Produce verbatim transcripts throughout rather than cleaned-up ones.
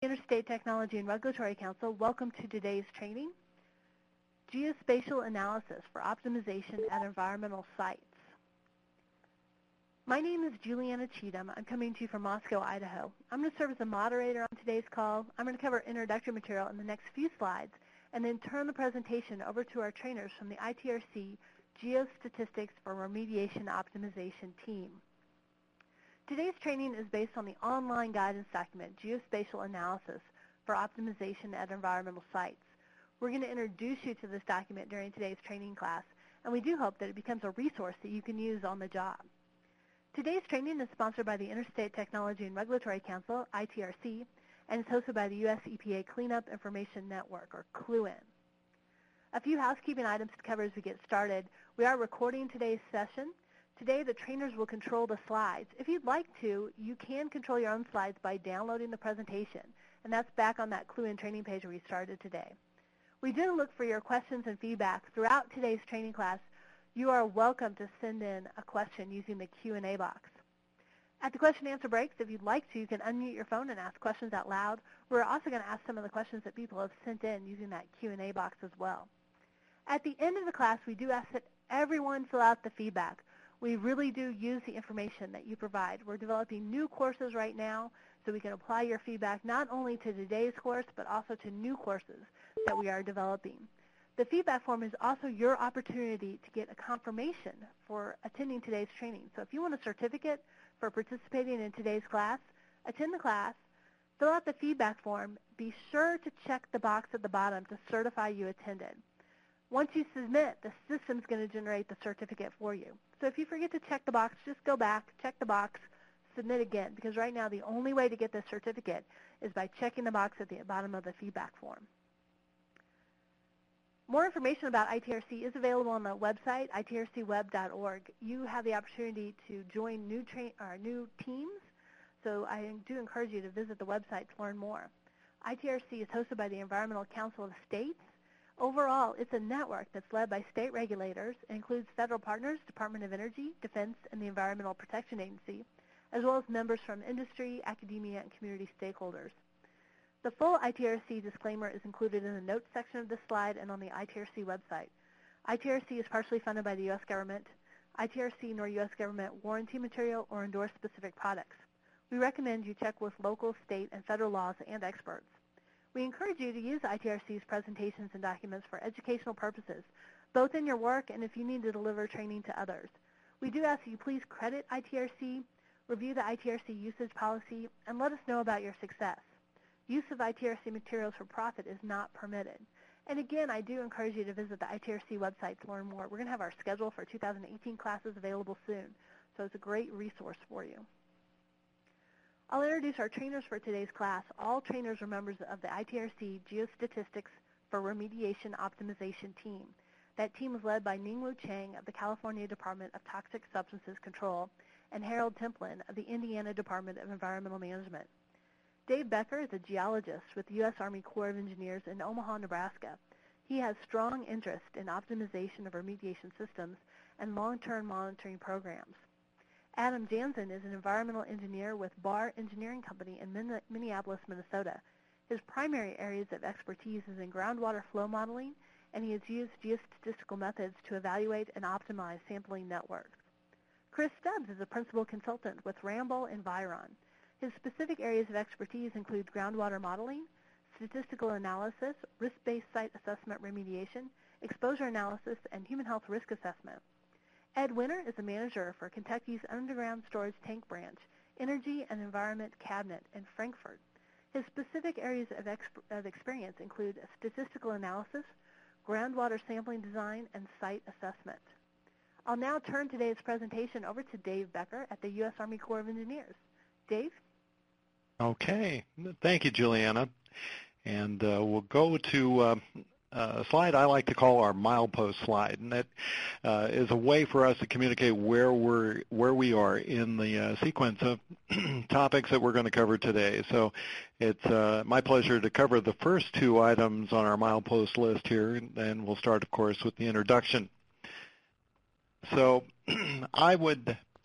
Interstate Technology and Regulatory Council, welcome to today's training, Geospatial Analysis for Optimization at Environmental Sites. My name is Juliana Cheatham. I'm coming to you from Moscow, Idaho. I'm going to serve as a moderator on today's call. I'm going to cover introductory material in the next few slides and then turn the presentation over to our trainers from the I T R C Geostatistics for Remediation Optimization team. Today's training is based on the online guidance document, Geospatial Analysis for Optimization at Environmental Sites. We're going to introduce you to this document during today's training class, and we do hope that it becomes a resource that you can use on the job. Today's training is sponsored by the Interstate Technology and Regulatory Council, I T R C, and is hosted by the U S E P A Cleanup Information Network, or C L U N. A few housekeeping items to cover as we get started. We are recording today's session. Today, the trainers will control the slides. If you'd like to, you can control your own slides by downloading the presentation, and that's back on that C L U N training page where we started today. We do look for your questions and feedback throughout today's training class. You are welcome to send in a question using the Q and A box. At the question and answer breaks, if you'd like to, you can unmute your phone and ask questions out loud. We're also going to ask some of the questions that people have sent in using that Q and A box as well. At the end of the class, we do ask that everyone fill out the feedback. We really do use the information that you provide. We're developing new courses right now, so we can apply your feedback not only to today's course, but also to new courses that we are developing. The feedback form is also your opportunity to get a confirmation for attending today's training. So if you want a certificate for participating in today's class, attend the class, fill out the feedback form, be sure to check the box at the bottom to certify you attended. Once you submit, the system's going to generate the certificate for you. So if you forget to check the box, just go back, check the box, submit again, because right now the only way to get this certificate is by checking the box at the bottom of the feedback form. More information about I T R C is available on the website, I T R C web dot org. You have the opportunity to join new, tra or new teams, so I do encourage you to visit the website to learn more. I T R C is hosted by the Environmental Council of States. Overall, it's a network that's led by state regulators. It includes federal partners, Department of Energy, Defense, and the Environmental Protection Agency, as well as members from industry, academia, and community stakeholders. The full I T R C disclaimer is included in the notes section of this slide and on the I T R C website. I T R C is partially funded by the U S government. I T R C nor U S government warranty material or endorse specific products. We recommend you check with local, state, and federal laws and experts. We encourage you to use I T R C's presentations and documents for educational purposes, both in your work and if you need to deliver training to others. We do ask that you please credit I T R C, review the I T R C usage policy, and let us know about your success. Use of I T R C materials for profit is not permitted. And again, I do encourage you to visit the I T R C website to learn more. We're going to have our schedule for two thousand eighteen classes available soon, so it's a great resource for you. I'll introduce our trainers for today's class. All trainers are members of the I T R C Geostatistics for Remediation Optimization team. That team is led by Ningwu Chang of the California Department of Toxic Substances Control and Harold Templin of the Indiana Department of Environmental Management. Dave Becker is a geologist with the U S Army Corps of Engineers in Omaha, Nebraska. He has strong interest in optimization of remediation systems and long-term monitoring programs. Adam Jansen is an environmental engineer with Barr Engineering Company in Min Minneapolis, Minnesota. His primary areas of expertise is in groundwater flow modeling, and he has used geostatistical methods to evaluate and optimize sampling networks. Chris Stubbs is a principal consultant with Ramboll Environ. His specific areas of expertise include groundwater modeling, statistical analysis, risk-based site assessment remediation, exposure analysis, and human health risk assessment. Ed Winter is a manager for Kentucky's Underground Storage Tank Branch, Energy and Environment Cabinet in Frankfort. His specific areas of, exp of experience include statistical analysis, groundwater sampling design, and site assessment. I'll now turn today's presentation over to Dave Becker at the U S Army Corps of Engineers. Dave? Okay. Thank you, Juliana. And uh, we'll go to uh, a slide I like to call our milepost slide, and that uh, is a way for us to communicate where we're where we are in the uh, sequence of topics that we're going to cover today. So it's uh, my pleasure to cover the first two items on our milepost list here, and we'll start, of course, with the introduction. So I would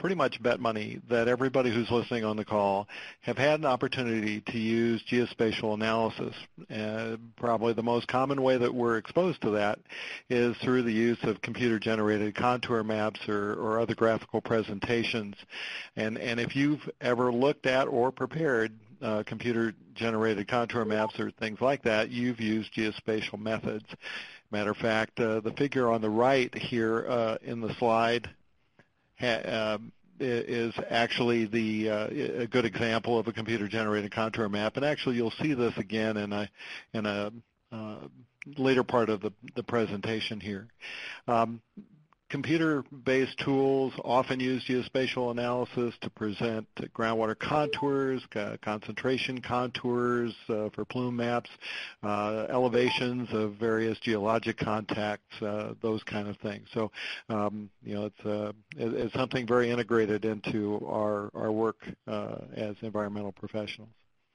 pretty much bet money that everybody who's listening on the call have had an opportunity to use geospatial analysis. Uh, probably the most common way that we're exposed to that is through the use of computer-generated contour maps or, or other graphical presentations. And, and if you've ever looked at or prepared uh, computer-generated contour maps or things like that, you've used geospatial methods. Matter of fact, uh, the figure on the right here uh, in the slide ha- uh, is actually the uh, a good example of a computer-generated contour map, and actually you'll see this again in a in a uh, later part of the, the presentation here. Um, Computer-based tools often use geospatial analysis to present groundwater contours, uh, concentration contours uh, for plume maps, uh, elevations of various geologic contacts, uh, those kind of things. So, um, you know, it's, uh, it's something very integrated into our, our work uh, as environmental professionals.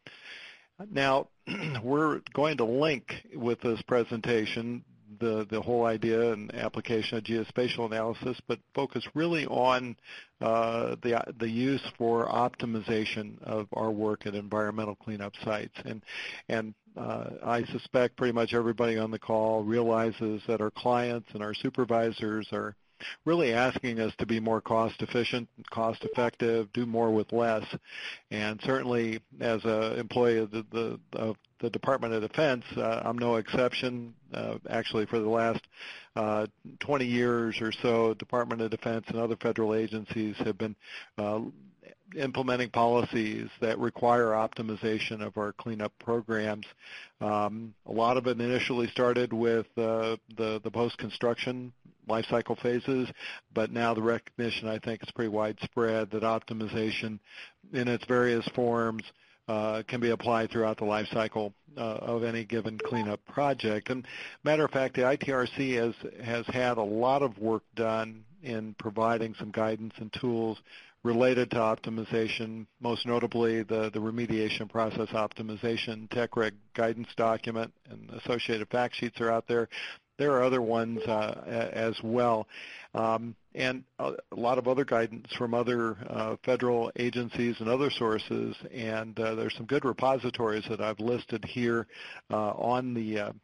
Now, we're going to link with this presentation the, the whole idea and application of geospatial analysis, but focus really on uh, the, the use for optimization of our work at environmental cleanup sites. And, and uh, I suspect pretty much everybody on the call realizes that our clients and our supervisors are really asking us to be more cost efficient, cost effective, do more with less. And certainly as an employee of the, the, of the Department of Defense, uh, I'm no exception. Uh, actually, for the last uh, twenty years or so, Department of Defense and other federal agencies have been uh, implementing policies that require optimization of our cleanup programs. Um, a lot of it initially started with uh, the, the post-construction life cycle phases, but now the recognition, I think, is pretty widespread that optimization in its various forms uh, can be applied throughout the life cycle uh, of any given cleanup project. And matter of fact, the I T R C has, has had a lot of work done in providing some guidance and tools related to optimization, most notably the, the remediation process optimization TechReg guidance document, and associated fact sheets are out there. There are other ones uh, as well, um, and a lot of other guidance from other uh, federal agencies and other sources, and uh, there's some good repositories that I've listed here uh, on the uh,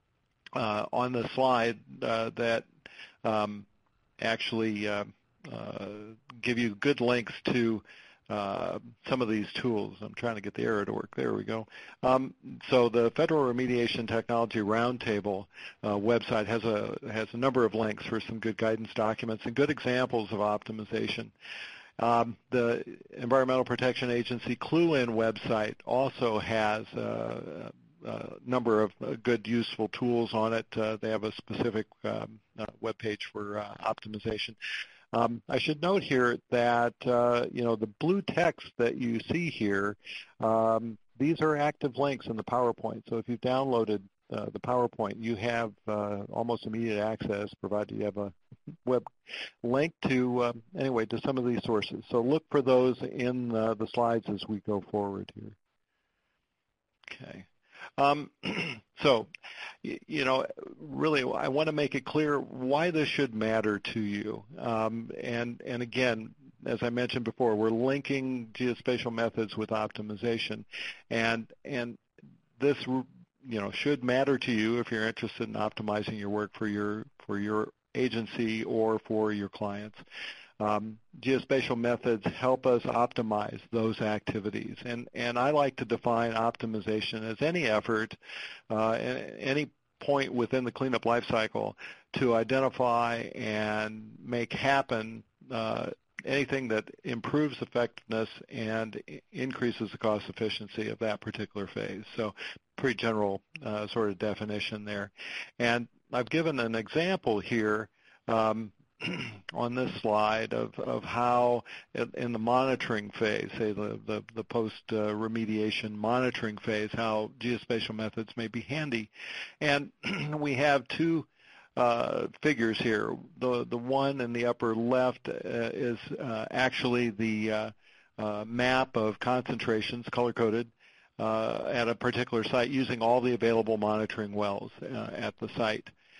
uh, on the slide uh, that um, actually uh, uh, give you good links to Uh, some of these tools. I'm trying to get the arrow to work. There we go. Um, so the Federal Remediation Technology Roundtable uh, website has a has a number of links for some good guidance documents and good examples of optimization. Um, the Environmental Protection Agency CLUEN website also has uh, a number of uh, good, useful tools on it. Uh, they have a specific um, uh, web page for uh, optimization. Um, I should note here that, uh, you know, the blue text that you see here, um, these are active links in the PowerPoint. So if you've downloaded uh, the PowerPoint, you have uh, almost immediate access, provided you have a web link to, uh, anyway, to some of these sources. So look for those in uh, the slides as we go forward here. Okay. Um, so, you know, really, I want to make it clear why this should matter to you. Um, and, and again, as I mentioned before, we're linking geospatial methods with optimization. And, and this, you know, should matter to you if you're interested in optimizing your work for your, for your agency or for your clients. Um, geospatial methods help us optimize those activities, and, and I like to define optimization as any effort, uh, any point within the cleanup life cycle to identify and make happen uh, anything that improves effectiveness and increases the cost efficiency of that particular phase. So pretty general uh, sort of definition there. And I've given an example here um, on this slide of, of how in the monitoring phase, say the, the, the post-remediation uh, monitoring phase, how geospatial methods may be handy. And we have two uh, figures here. The, the one in the upper left uh, is uh, actually the uh, uh, map of concentrations, color-coded, uh, at a particular site using all the available monitoring wells uh, at the site.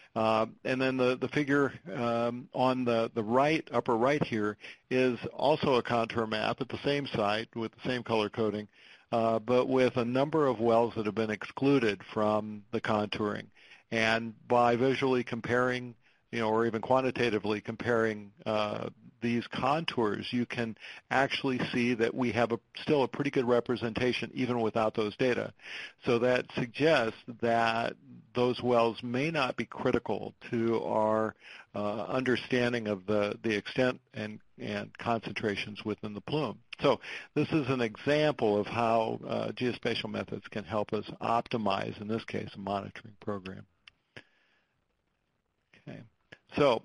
Uh, and then the, the figure um, on the, the right, upper right here, is also a contour map at the same site with the same color coding, uh, but with a number of wells that have been excluded from the contouring. And by visually comparing, you know, or even quantitatively comparing uh, these contours, you can actually see that we have a, still a pretty good representation even without those data. So that suggests that those wells may not be critical to our uh, understanding of the, the extent and, and concentrations within the plume. So this is an example of how uh, geospatial methods can help us optimize, in this case, a monitoring program. Okay. So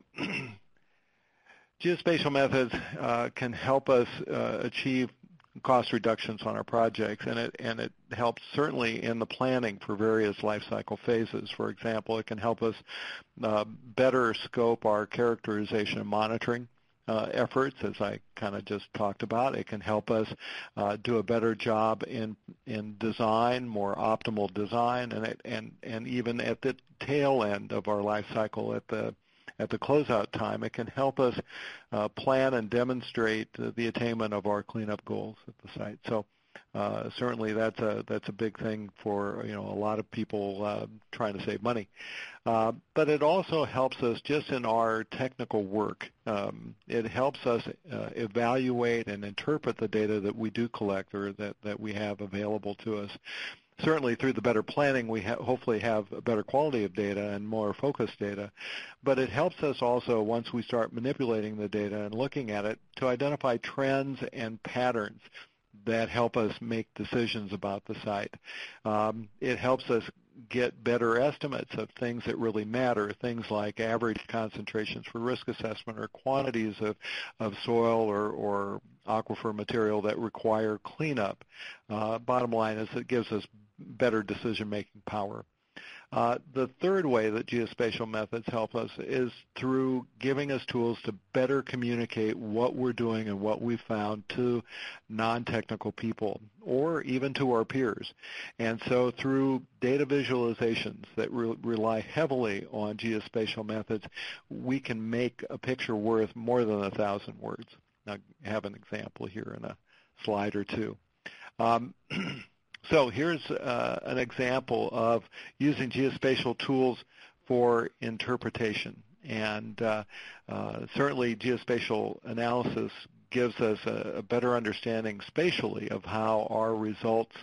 geospatial methods uh, can help us uh, achieve cost reductions on our projects, and it and it helps certainly in the planning for various life cycle phases. For example, it can help us uh, better scope our characterization and monitoring uh, efforts, as I kind of just talked about. It can help us uh, do a better job in in design, more optimal design, and it, and and even at the tail end of our life cycle, at the At the closeout time, it can help us uh, plan and demonstrate uh, the attainment of our cleanup goals at the site. So uh, certainly that's a that's a big thing for you know a lot of people uh, trying to save money. Uh, but it also helps us just in our technical work. Um, it helps us uh, evaluate and interpret the data that we do collect or that, that we have available to us. Certainly through the better planning, we ha hopefully have a better quality of data and more focused data. But it helps us also, once we start manipulating the data and looking at it, to identify trends and patterns that help us make decisions about the site. Um, it helps us get better estimates of things that really matter, things like average concentrations for risk assessment or quantities of, of soil or, or aquifer material that require cleanup. Uh, bottom line is it gives us better decision-making power. Uh, the third way that geospatial methods help us is through giving us tools to better communicate what we're doing and what we found to non-technical people or even to our peers. And so through data visualizations that re rely heavily on geospatial methods, we can make a picture worth more than a thousand words. Now, I have an example here in a slide or two. Um, So here's uh, an example of using geospatial tools for interpretation. And uh, uh, certainly geospatial analysis gives us a, a better understanding spatially of how our results,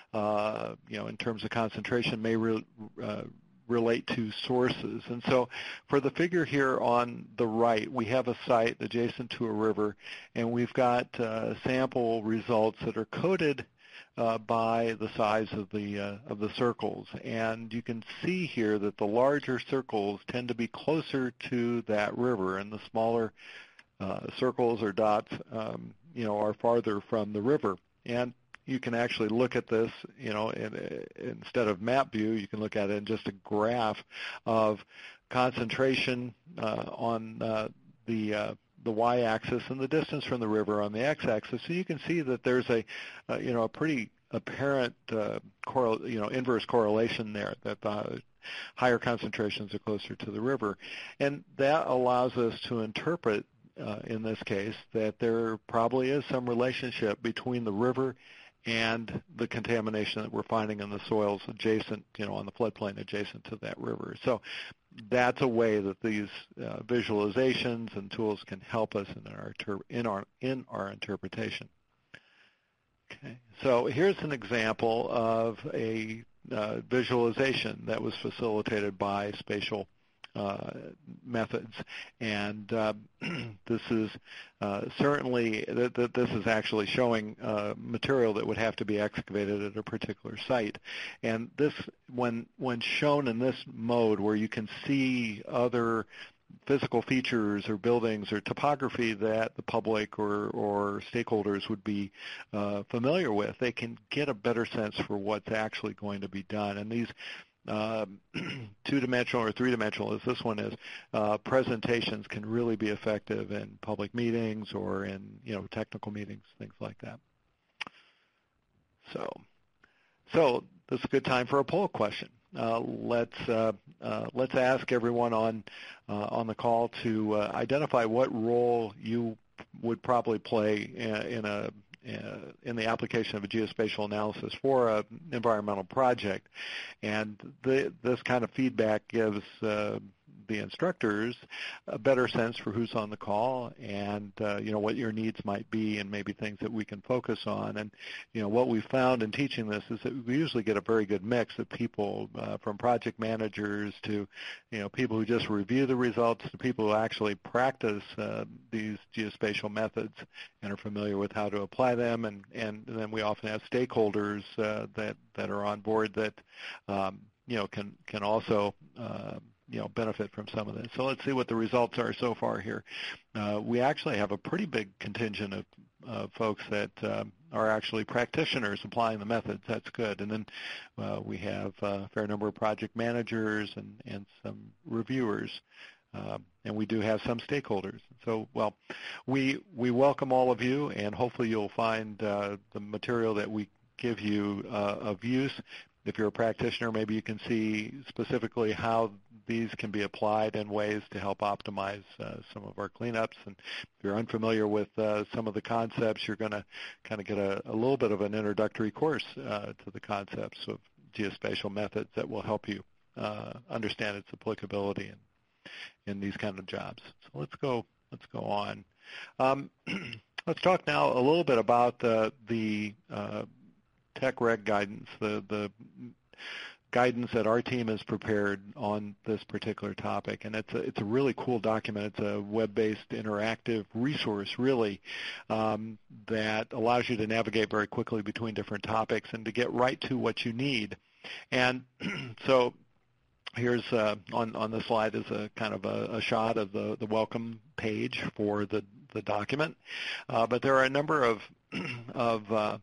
uh, you know, in terms of concentration may re uh, relate to sources. And so for the figure here on the right, we have a site adjacent to a river, and we've got uh, sample results that are coded Uh, by the size of the uh, of the circles, and you can see here that the larger circles tend to be closer to that river, and the smaller uh, circles or dots, um, you know, are farther from the river. And you can actually look at this, you know, in, in, instead of map view, you can look at it in just a graph of concentration uh, on uh, the uh, the y-axis and the distance from the river on the x-axis. So you can see that there's a, uh, you know, a pretty apparent, uh, correl you know, inverse correlation there, that the higher concentrations are closer to the river. And that allows us to interpret, uh, in this case, that there probably is some relationship between the river and the contamination that we're finding in the soils adjacent, you know, on the floodplain adjacent to that river. So that's a way that these uh, visualizations and tools can help us in our in our in our interpretation. Okay, so here's an example of a uh, visualization that was facilitated by spatial uh, methods, and uh, this is uh, certainly th th this is actually showing uh, material that would have to be excavated at a particular site. And this, when when shown in this mode, where you can see other physical features or buildings or topography that the public or, or stakeholders would be uh, familiar with, they can get a better sense for what's actually going to be done. And these Uh, two-dimensional or three-dimensional, as this one is, uh, presentations can really be effective in public meetings or in, you know, technical meetings, things like that. So, so this is a good time for a poll question. uh, let's uh, uh, let's ask everyone on uh, on the call to uh, identify what role you would probably play in, in a in the application of a geospatial analysis for an environmental project. And the, this kind of feedback gives uh, the instructors a better sense for who's on the call and, uh, you know, what your needs might be and maybe things that we can focus on. And, you know, what we've found in teaching this is that we usually get a very good mix of people uh, from project managers to, you know, people who just review the results to people who actually practice uh, these geospatial methods and are familiar with how to apply them. And, and then we often have stakeholders uh, that, that are on board that, um, you know, can, can also uh, you know, benefit from some of this. So let's see what the results are so far here. Uh, we actually have a pretty big contingent of uh, folks that um, are actually practitioners applying the methods. That's good. And then uh, we have a fair number of project managers and, and some reviewers. Uh, and we do have some stakeholders. So, well, we we welcome all of you, and hopefully you'll find uh, the material that we give you uh, of use. If you're a practitioner, maybe you can see specifically how these can be applied in ways to help optimize uh, some of our cleanups. And if you're unfamiliar with uh, some of the concepts, you're going to kind of get a, a little bit of an introductory course uh, to the concepts of geospatial methods that will help you uh, understand its applicability in, in these kind of jobs. So let's go, let's go on. Um, let's talk now a little bit about the, the uh, TechReg guidance, the, the guidance that our team has prepared on this particular topic. And it's a, it's a really cool document. It's a web-based interactive resource, really, um, that allows you to navigate very quickly between different topics and to get right to what you need. And so here's uh, on, on the slide is a kind of a, a shot of the, the welcome page for the, the document. Uh, but there are a number of, of uh,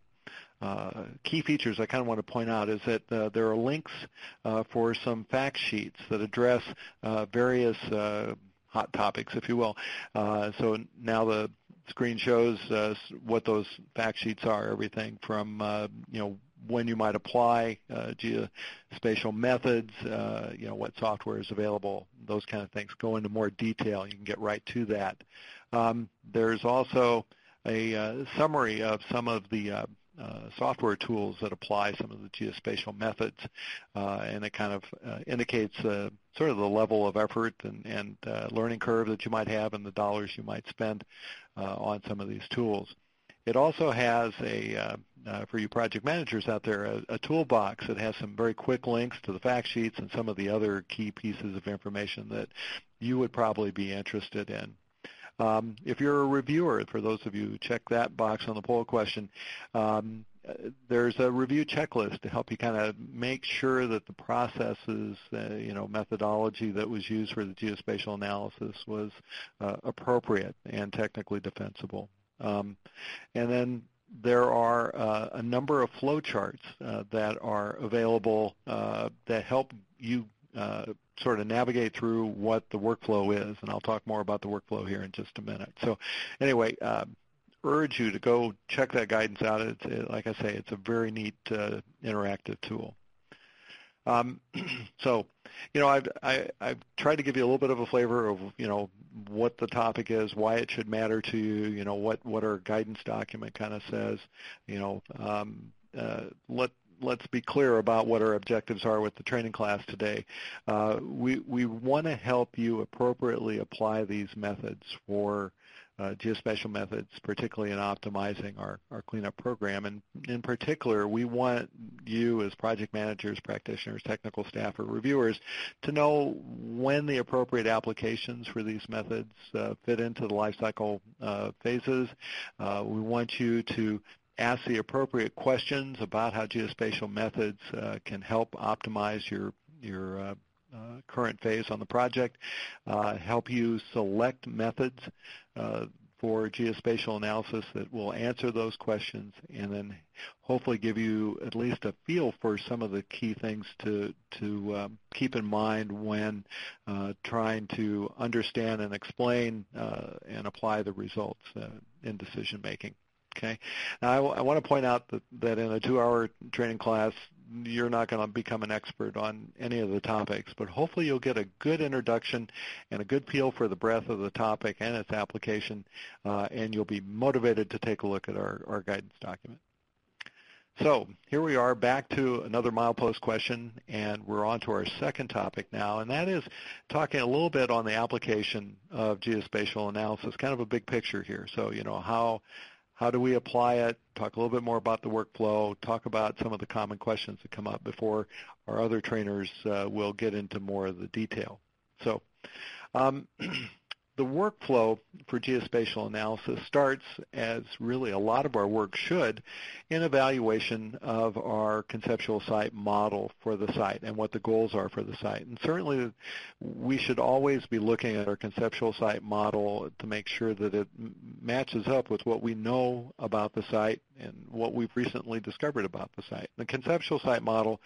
Uh, key features I kind of want to point out is that uh, there are links uh, for some fact sheets that address uh, various uh, hot topics, if you will. Uh, so now the screen shows uh, what those fact sheets are, everything from, uh, you know, when you might apply uh, geospatial methods, uh, you know, what software is available, those kind of things. Go into more detail. You can get right to that. Um, there's also a uh, summary of some of the uh, Uh, software tools that apply some of the geospatial methods, uh, and it kind of uh, indicates uh, sort of the level of effort and, and uh, learning curve that you might have and the dollars you might spend uh, on some of these tools. It also has a, uh, uh, for you project managers out there, a, a toolbox that has some very quick links to the fact sheets and some of the other key pieces of information that you would probably be interested in. Um, if you're a reviewer, for those of you who check that box on the poll question, um, there's a review checklist to help you kind of make sure that the processes, uh, you know, methodology that was used for the geospatial analysis was uh, appropriate and technically defensible. Um, and then there are uh, a number of flowcharts uh, that are available uh, that help you uh, sort of navigate through what the workflow is, and I'll talk more about the workflow here in just a minute. So anyway, uh, urge you to go check that guidance out. It's, it, like I say, it's a very neat uh, interactive tool. Um, so, you know, I've, I, I've tried to give you a little bit of a flavor of, you know, what the topic is, why it should matter to you, you know, what, what our guidance document kind of says, you know, um, uh, let, let's be clear about what our objectives are with the training class today. Uh, we we want to help you appropriately apply these methods for uh, geospatial methods, particularly in optimizing our, our cleanup program. And in particular, we want you as project managers, practitioners, technical staff, or reviewers to know when the appropriate applications for these methods uh, fit into the life cycle uh, phases. Uh, we want you to ask the appropriate questions about how geospatial methods uh, can help optimize your, your uh, uh, current phase on the project, uh, help you select methods uh, for geospatial analysis that will answer those questions, and then hopefully give you at least a feel for some of the key things to, to um, keep in mind when uh, trying to understand and explain uh, and apply the results uh, in decision making. Okay. Now, I, w- I want to point out that, that in a two-hour training class, you're not going to become an expert on any of the topics, but hopefully you'll get a good introduction and a good feel for the breadth of the topic and its application, uh, and you'll be motivated to take a look at our, our guidance document. So here we are back to another milepost question, and we're on to our second topic now, and that is talking a little bit on the application of geospatial analysis, kind of a big picture here. So, you know, how how do we apply it, talk a little bit more about the workflow, talk about some of the common questions that come up before our other trainers uh, will get into more of the detail. So um, the workflow for geospatial analysis starts, as really a lot of our work should, in evaluation of our conceptual site model for the site and what the goals are for the site. And certainly we should always be looking at our conceptual site model to make sure that it matches up with what we know about the site and what we've recently discovered about the site. The conceptual site model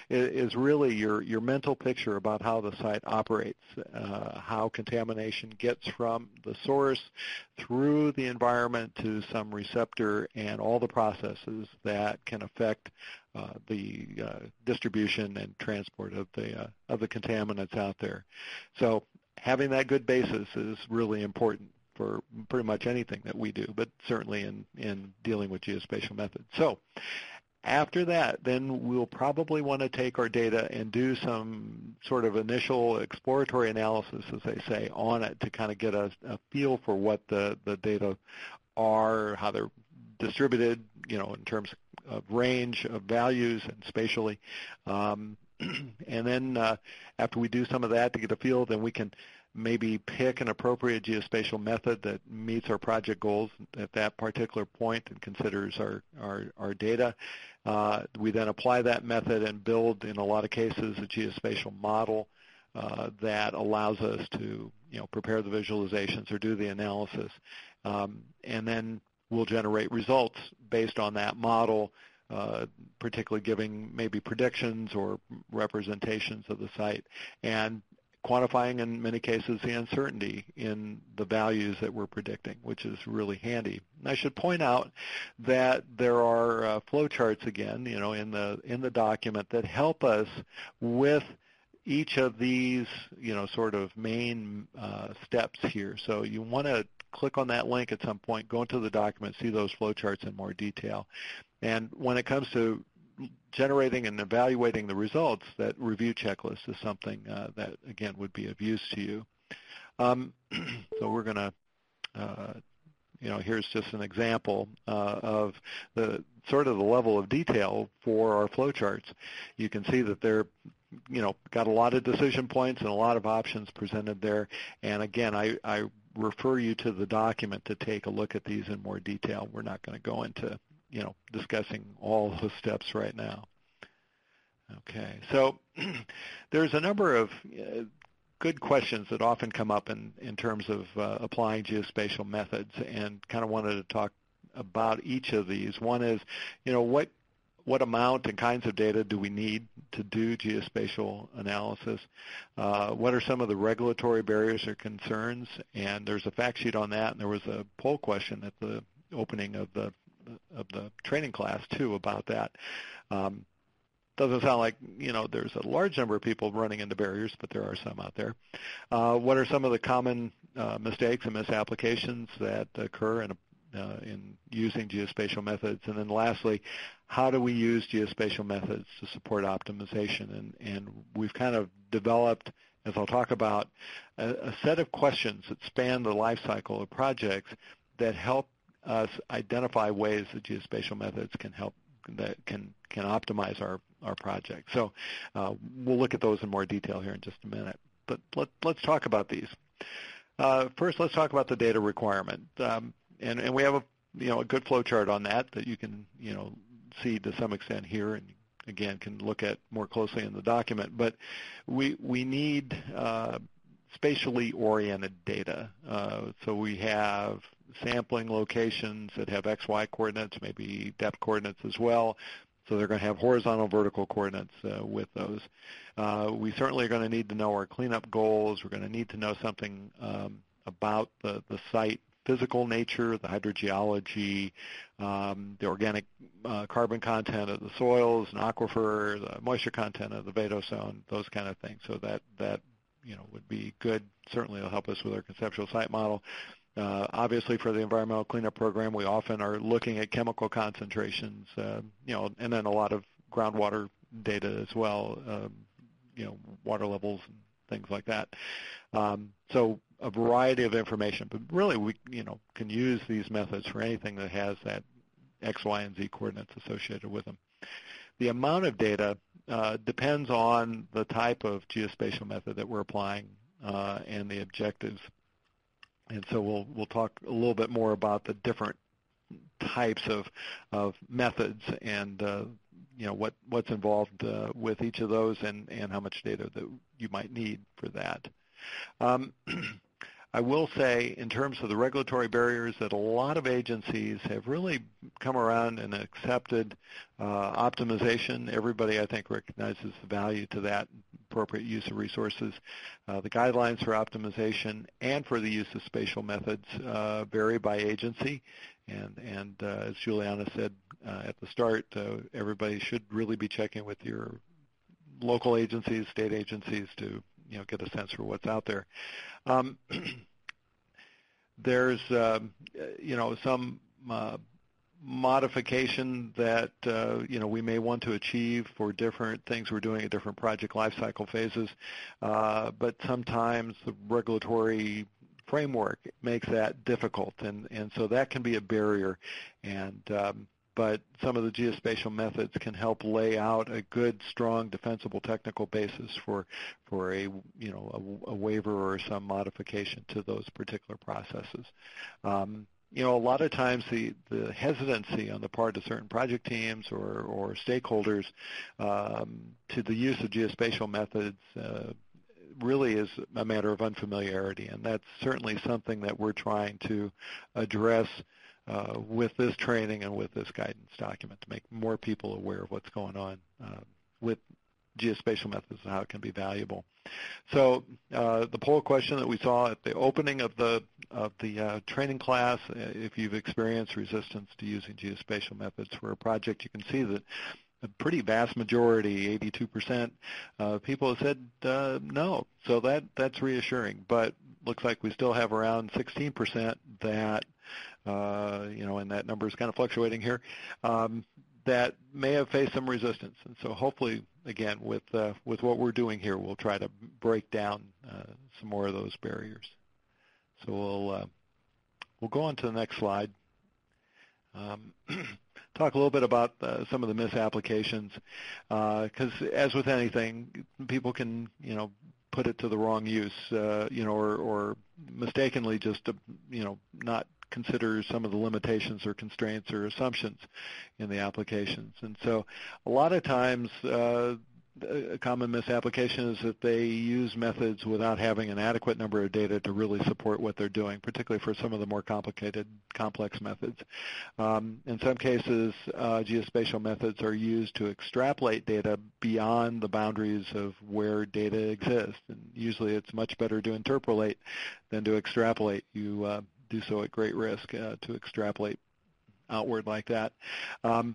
is really your, your mental picture about how the site operates, uh, how contamination gets from the source through the environment to some receptor, and all the processes that can affect uh, the uh, distribution and transport of the uh, of the contaminants out there. So having that good basis is really important for pretty much anything that we do, but certainly in, in dealing with geospatial methods. So after that, then we'll probably want to take our data and do some sort of initial exploratory analysis, as they say, on it to kind of get a, a feel for what the, the data are, how they're distributed, you know, in terms of range of values and spatially. Um, and then uh, after we do some of that to get a feel, then we can maybe pick an appropriate geospatial method that meets our project goals at that particular point and considers our, our, our data. Uh, we then apply that method and build, in a lot of cases, a geospatial model uh, that allows us to, you know, prepare the visualizations or do the analysis. Um, and then we'll generate results based on that model, uh, particularly giving maybe predictions or representations of the site, and quantifying, in many cases, the uncertainty in the values that we're predicting, which is really handy. And I should point out that there are uh, flowcharts, again, you know, in the in the document that help us with each of these, you know, sort of main uh, steps here. So you want to click on that link at some point, go into the document, see those flowcharts in more detail. And when it comes to generating and evaluating the results, that review checklist is something uh, that, again, would be of use to you. Um, so we're going to, uh, you know, here's just an example uh, of the sort of the level of detail for our flowcharts. You can see that they're, you know, got a lot of decision points and a lot of options presented there. And again, I, I refer you to the document to take a look at these in more detail. We're not going to go into, you know, discussing all the steps right now. Okay, so there's a number of uh, good questions that often come up in, in terms of uh, applying geospatial methods, and kind of wanted to talk about each of these. One is, you know, what what amount and kinds of data do we need to do geospatial analysis? Uh, what are some of the regulatory barriers or concerns? And there's a fact sheet on that, and there was a poll question at the opening of the of the training class too about that. Um, doesn't sound like, you know, there's a large number of people running into barriers, but there are some out there. Uh, what are some of the common uh, mistakes and misapplications that occur in, uh, in using geospatial methods? And then lastly, how do we use geospatial methods to support optimization? And, and we've kind of developed, as I'll talk about, a, a set of questions that span the life cycle of projects that help us identify ways that geospatial methods can help, that can can optimize our our project. So uh, we'll look at those in more detail here in just a minute. But let, let's talk about these. Uh, first, let's talk about the data requirement, um, and and we have a you know a good flow chart on that that you can you know see to some extent here, and again can look at more closely in the document. But we we need uh, spatially oriented data. Uh, so we have sampling locations that have X Y coordinates, maybe depth coordinates as well. So they're going to have horizontal, vertical coordinates uh, with those. Uh, we certainly are going to need to know our cleanup goals. We're going to need to know something um, about the, the site physical nature, the hydrogeology, um, the organic uh, carbon content of the soils and aquifer, the moisture content of the vadose, those kind of things. So that, that you know, would be good. Certainly it'll help us with our conceptual site model. Uh, obviously, for the environmental cleanup program, we often are looking at chemical concentrations, uh, you know, and then a lot of groundwater data as well, um, you know, water levels and things like that. Um, so a variety of information, but really we, you know, can use these methods for anything that has that X, Y, and Z coordinates associated with them. The amount of data uh, depends on the type of geospatial method that we're applying uh, and the objectives. And so we'll we'll talk a little bit more about the different types of of methods and uh, you know what what's involved uh, with each of those and and how much data that you might need for that. Um, I will say, in terms of the regulatory barriers, that a lot of agencies have really come around and accepted uh, optimization. Everybody, I think, recognizes the value to that appropriate use of resources. Uh, the guidelines for optimization and for the use of spatial methods uh, vary by agency. And, and uh, as Juliana said uh, at the start, uh, everybody should really be checking with your local agencies, state agencies to you know, get a sense for what's out there. Um, there's, uh, you know, some uh, modification that, uh, you know, we may want to achieve for different things we're doing at different project lifecycle phases, uh, but sometimes the regulatory framework makes that difficult, and, and so that can be a barrier. And um, but some of the geospatial methods can help lay out a good, strong, defensible technical basis for for a you know a, a waiver or some modification to those particular processes. Um, you know, a lot of times the, the hesitancy on the part of certain project teams or, or stakeholders um, to the use of geospatial methods uh, really is a matter of unfamiliarity, and that's certainly something that we're trying to address Uh, with this training and with this guidance document to make more people aware of what's going on uh, with geospatial methods and how it can be valuable. So uh, the poll question that we saw at the opening of the of the uh, training class, if you've experienced resistance to using geospatial methods for a project, you can see that a pretty vast majority, eighty-two percent, uh, people have said uh, no. So that that's reassuring. But looks like we still have around sixteen percent that Uh, you know, and that number is kind of fluctuating here, um, that may have faced some resistance. And so hopefully, again, with uh, with what we're doing here, we'll try to break down uh, some more of those barriers. So we'll, uh, we'll go on to the next slide. Um, talk a little bit about uh, some of the misapplications, because uh, as with anything, people can, you know, put it to the wrong use, uh, you know, or, or mistakenly just, uh, you know, not consider some of the limitations or constraints or assumptions in the applications. And so a lot of times uh, a common misapplication is that they use methods without having an adequate number of data to really support what they're doing, particularly for some of the more complicated, complex methods. Um, in some cases, uh, geospatial methods are used to extrapolate data beyond the boundaries of where data exists. And usually it's much better to interpolate than to extrapolate. You uh, do so at great risk uh, to extrapolate outward like that. Um,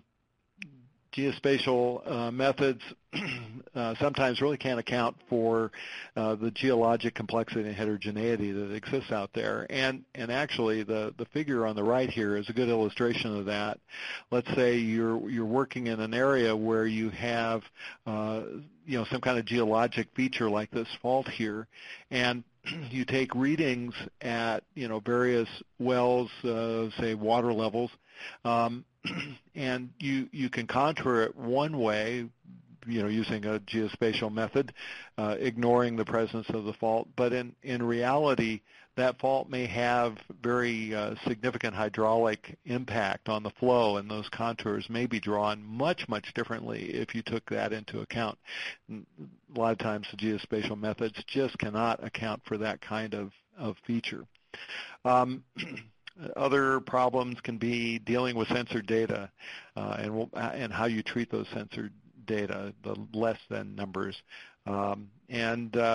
geospatial uh, methods uh, sometimes really can't account for uh, the geologic complexity and heterogeneity that exists out there. And, and actually, the, the figure on the right here is a good illustration of that. Let's say you're, you're working in an area where you have uh, you know, some kind of geologic feature like this fault here, and you take readings at, you know, various wells, uh, say water levels, um, and you, you can contour it one way, you know, using a geospatial method, uh, ignoring the presence of the fault. But in, in reality, that fault may have very uh, significant hydraulic impact on the flow, and those contours may be drawn much, much differently if you took that into account. A lot of times the geospatial methods just cannot account for that kind of, of feature. Um, Other problems can be dealing with censored data uh, and, and how you treat those censored data, the less than numbers. Um, and uh,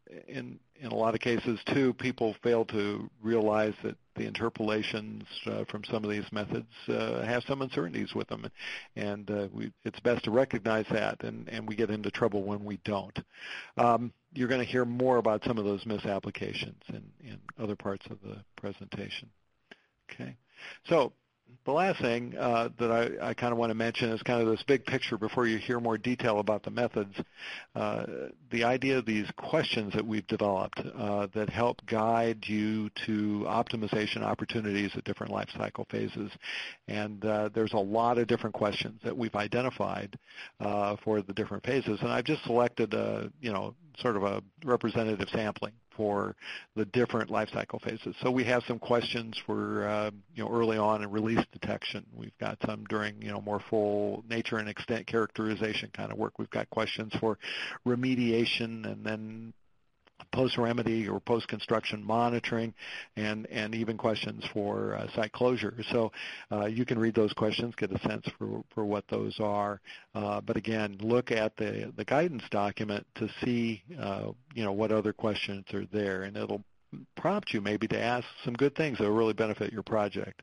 in in a lot of cases, too, people fail to realize that the interpolations uh, from some of these methods uh, have some uncertainties with them, and uh, we, it's best to recognize that, and, and we get into trouble when we don't. Um, you're going to hear more about some of those misapplications in, in other parts of the presentation. Okay, so the last thing uh, that I, I kind of want to mention is kind of this big picture before you hear more detail about the methods. Uh, the idea of these questions that we've developed uh, that help guide you to optimization opportunities at different life cycle phases. And uh, there's a lot of different questions that we've identified uh, for the different phases. And I've just selected a, you know, sort of a representative sampling for the different life cycle phases. So we have some questions for, uh, you know, early on in release detection. We've got some during, you know, more full nature and extent characterization kind of work. We've got questions for remediation and then post-remedy or post-construction monitoring, and, and even questions for uh, site closure. So uh, you can read those questions, get a sense for, for what those are. Uh, but again, look at the, the guidance document to see uh, you know, what other questions are there, and it'll prompt you maybe to ask some good things that will really benefit your project.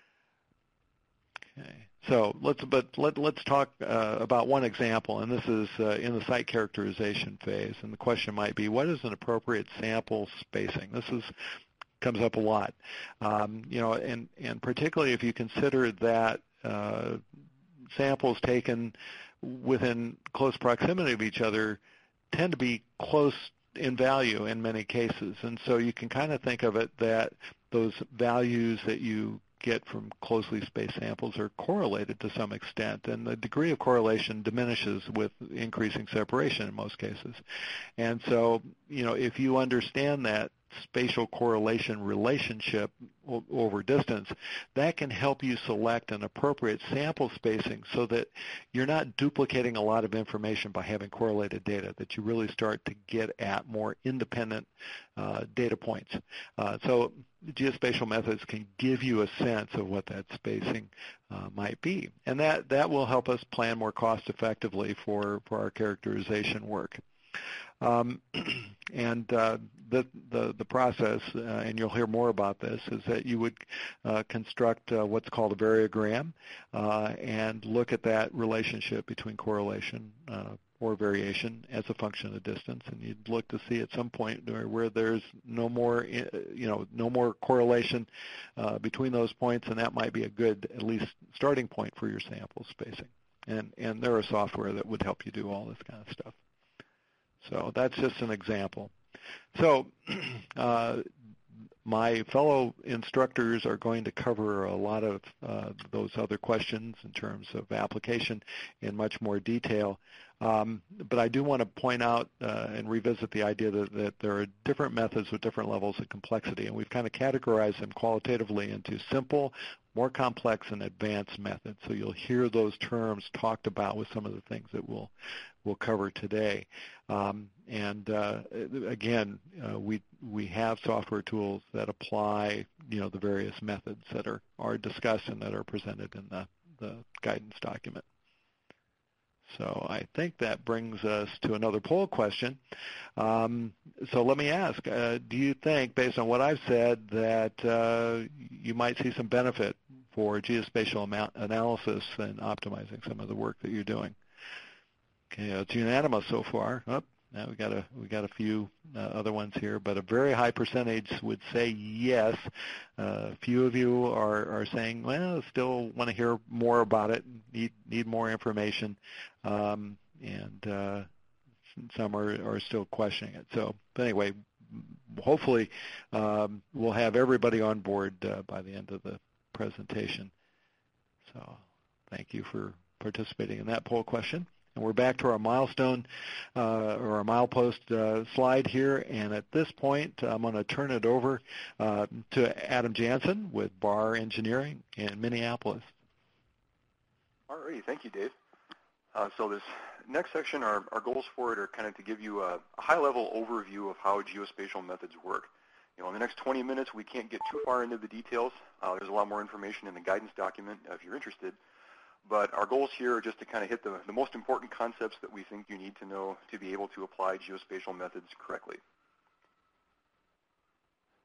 Okay. So let's, but let, let's talk uh, about one example, and this is uh, in the site characterization phase. And the question might be, what is an appropriate sample spacing? This is comes up a lot, um, you know, and and particularly if you consider that uh, samples taken within close proximity of each other tend to be close in value in many cases, and so you can kind of think of it that those values that you get from closely spaced samples are correlated to some extent, and the degree of correlation diminishes with increasing separation in most cases. And so, you know, if you understand that spatial correlation relationship over distance, that can help you select an appropriate sample spacing so that you're not duplicating a lot of information by having correlated data, that you really start to get at more independent uh, data points. Uh, so geospatial methods can give you a sense of what that spacing uh, might be. And that, that will help us plan more cost effectively for, for our characterization work. Um, and uh, the, the, the process, uh, and you'll hear more about this, is that you would uh, construct uh, what's called a variogram uh, and look at that relationship between correlation uh, or variation as a function of distance, and you'd look to see at some point where, where there's no more, you know, no more correlation uh, between those points, and that might be a good, at least, starting point for your sample spacing. And, and there are software that would help you do all this kind of stuff. So that's just an example. So uh, my fellow instructors are going to cover a lot of uh, those other questions in terms of application in much more detail. Um, but I do want to point out uh, and revisit the idea that, that there are different methods with different levels of complexity, and we've kind of categorized them qualitatively into simple, more complex, and advanced methods. So you'll hear those terms talked about with some of the things that we'll, we'll cover today. Um, and uh, again, uh, we, we have software tools that apply, you know, the various methods that are, are discussed and that are presented in the, the guidance document. So I think that brings us to another poll question. Um, so let me ask, uh, do you think, based on what I've said, that uh, you might see some benefit for geospatial analysis and optimizing some of the work that you're doing? Okay, it's unanimous so far. Oh, now we got a we got a few uh, other ones here, but a very high percentage would say yes. Uh, a few of you are, are saying, well, still want to hear more about it, need need more information, um, and uh, some are, are still questioning it. So, but anyway, hopefully um, we'll have everybody on board uh, by the end of the presentation. So, thank you for participating in that poll question. And we're back to our milestone uh, or our milepost uh, slide here. And at this point, I'm going to turn it over uh, to Adam Jansen with Barr Engineering in Minneapolis. All righty. Thank you, Dave. Uh, so this next section, our, our goals for it are kind of to give you a, a high-level overview of how geospatial methods work. You know, in the next twenty minutes, we can't get too far into the details. Uh, there's a lot more information in the guidance document uh, if you're interested. But our goals here are just to kind of hit the, the most important concepts that we think you need to know to be able to apply geospatial methods correctly.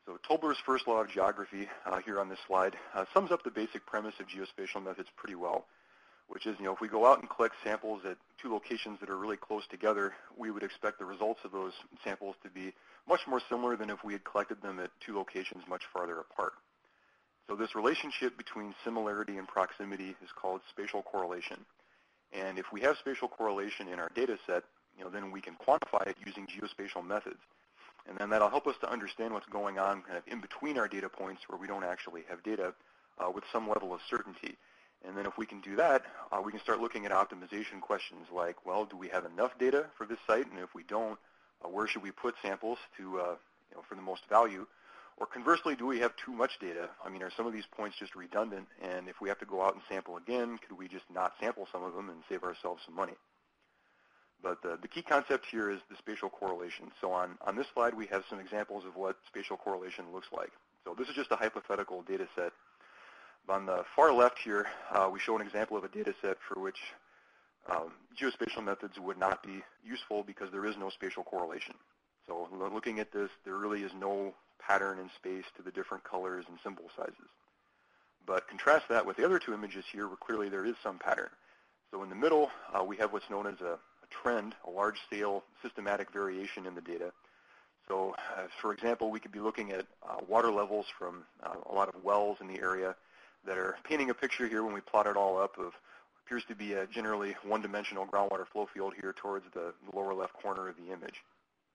So Tolber's first law of geography uh, here on this slide uh, sums up the basic premise of geospatial methods pretty well, which is, you know, if we go out and collect samples at two locations that are really close together, we would expect the results of those samples to be much more similar than if we had collected them at two locations much farther apart. So this relationship between similarity and proximity is called spatial correlation. And if we have spatial correlation in our data set, you know, then we can quantify it using geospatial methods. And then that'll help us to understand what's going on kind of in between our data points where we don't actually have data uh, with some level of certainty. And then if we can do that, uh, we can start looking at optimization questions like, well, do we have enough data for this site? And if we don't, uh, where should we put samples to, uh, you know, for the most value? Or conversely, do we have too much data? I mean, are some of these points just redundant? And if we have to go out and sample again, could we just not sample some of them and save ourselves some money? But the, the key concept here is the spatial correlation. So on, on this slide, we have some examples of what spatial correlation looks like. So this is just a hypothetical data set. On the far left here, uh, we show an example of a data set for which um, geospatial methods would not be useful because there is no spatial correlation. So looking at this, there really is no pattern in space to the different colors and symbol sizes. But contrast that with the other two images here where clearly there is some pattern. So in the middle, uh, we have what's known as a, a trend, a large-scale systematic variation in the data. So uh, for example, we could be looking at uh, water levels from uh, a lot of wells in the area that are painting a picture here when we plot it all up of appears to be a generally one-dimensional groundwater flow field here towards the lower left corner of the image.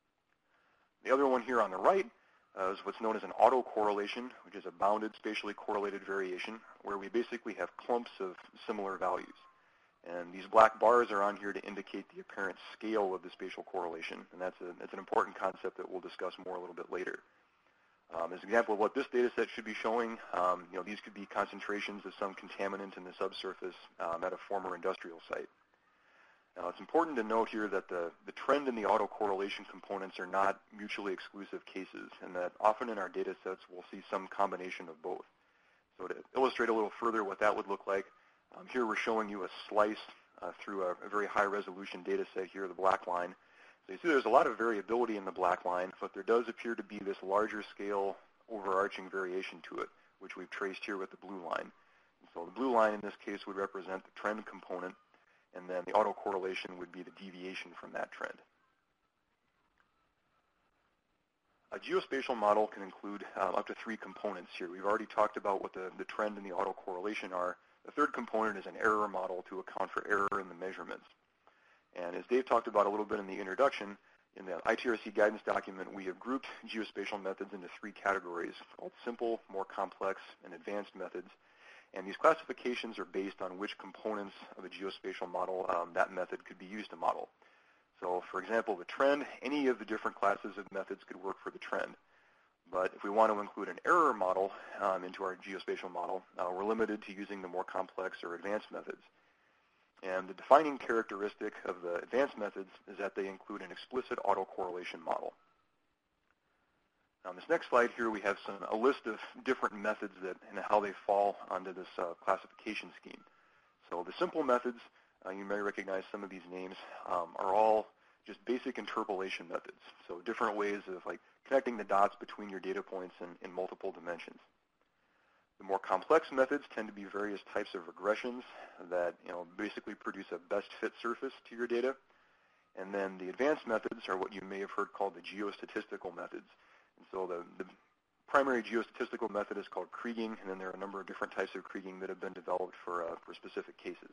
The other one here on the right uh, is what's known as an autocorrelation, which is a bounded spatially correlated variation where we basically have clumps of similar values. And these black bars are on here to indicate the apparent scale of the spatial correlation, and that's, a, that's an important concept that we'll discuss more a little bit later. Um, as an example of what this data set should be showing, um, you know, these could be concentrations of some contaminant in the subsurface um, at a former industrial site. Now, it's important to note here that the, the trend and the autocorrelation components are not mutually exclusive cases, and that often in our data sets we'll see some combination of both. So to illustrate a little further what that would look like, um, here we're showing you a slice uh, through a, a very high-resolution data set here, the black line. So you see there's a lot of variability in the black line, but there does appear to be this larger scale overarching variation to it, which we've traced here with the blue line. And so the blue line in this case would represent the trend component, and then the autocorrelation would be the deviation from that trend. A geospatial model can include um, up to three components here. We've already talked about what the, the trend and the autocorrelation are. The third component is an error model to account for error in the measurements. And as Dave talked about a little bit in the introduction, in the I T R C guidance document, we have grouped geospatial methods into three categories called simple, more complex, and advanced methods. And these classifications are based on which components of a geospatial model um, that method could be used to model. So for example, the trend, any of the different classes of methods could work for the trend. But if we want to include an error model um, into our geospatial model, uh, we're limited to using the more complex or advanced methods. And the defining characteristic of the advanced methods is that they include an explicit autocorrelation model. On this next slide here, we have some, a list of different methods that, and how they fall onto this uh, classification scheme. So the simple methods, uh, you may recognize some of these names, um, are all just basic interpolation methods. So different ways of like connecting the dots between your data points in, in multiple dimensions. The more complex methods tend to be various types of regressions that, you know, basically produce a best fit surface to your data. And then the advanced methods are what you may have heard called the geostatistical methods. And so the, the primary geostatistical method is called Kriging, and then there are a number of different types of Kriging that have been developed for, uh, for specific cases.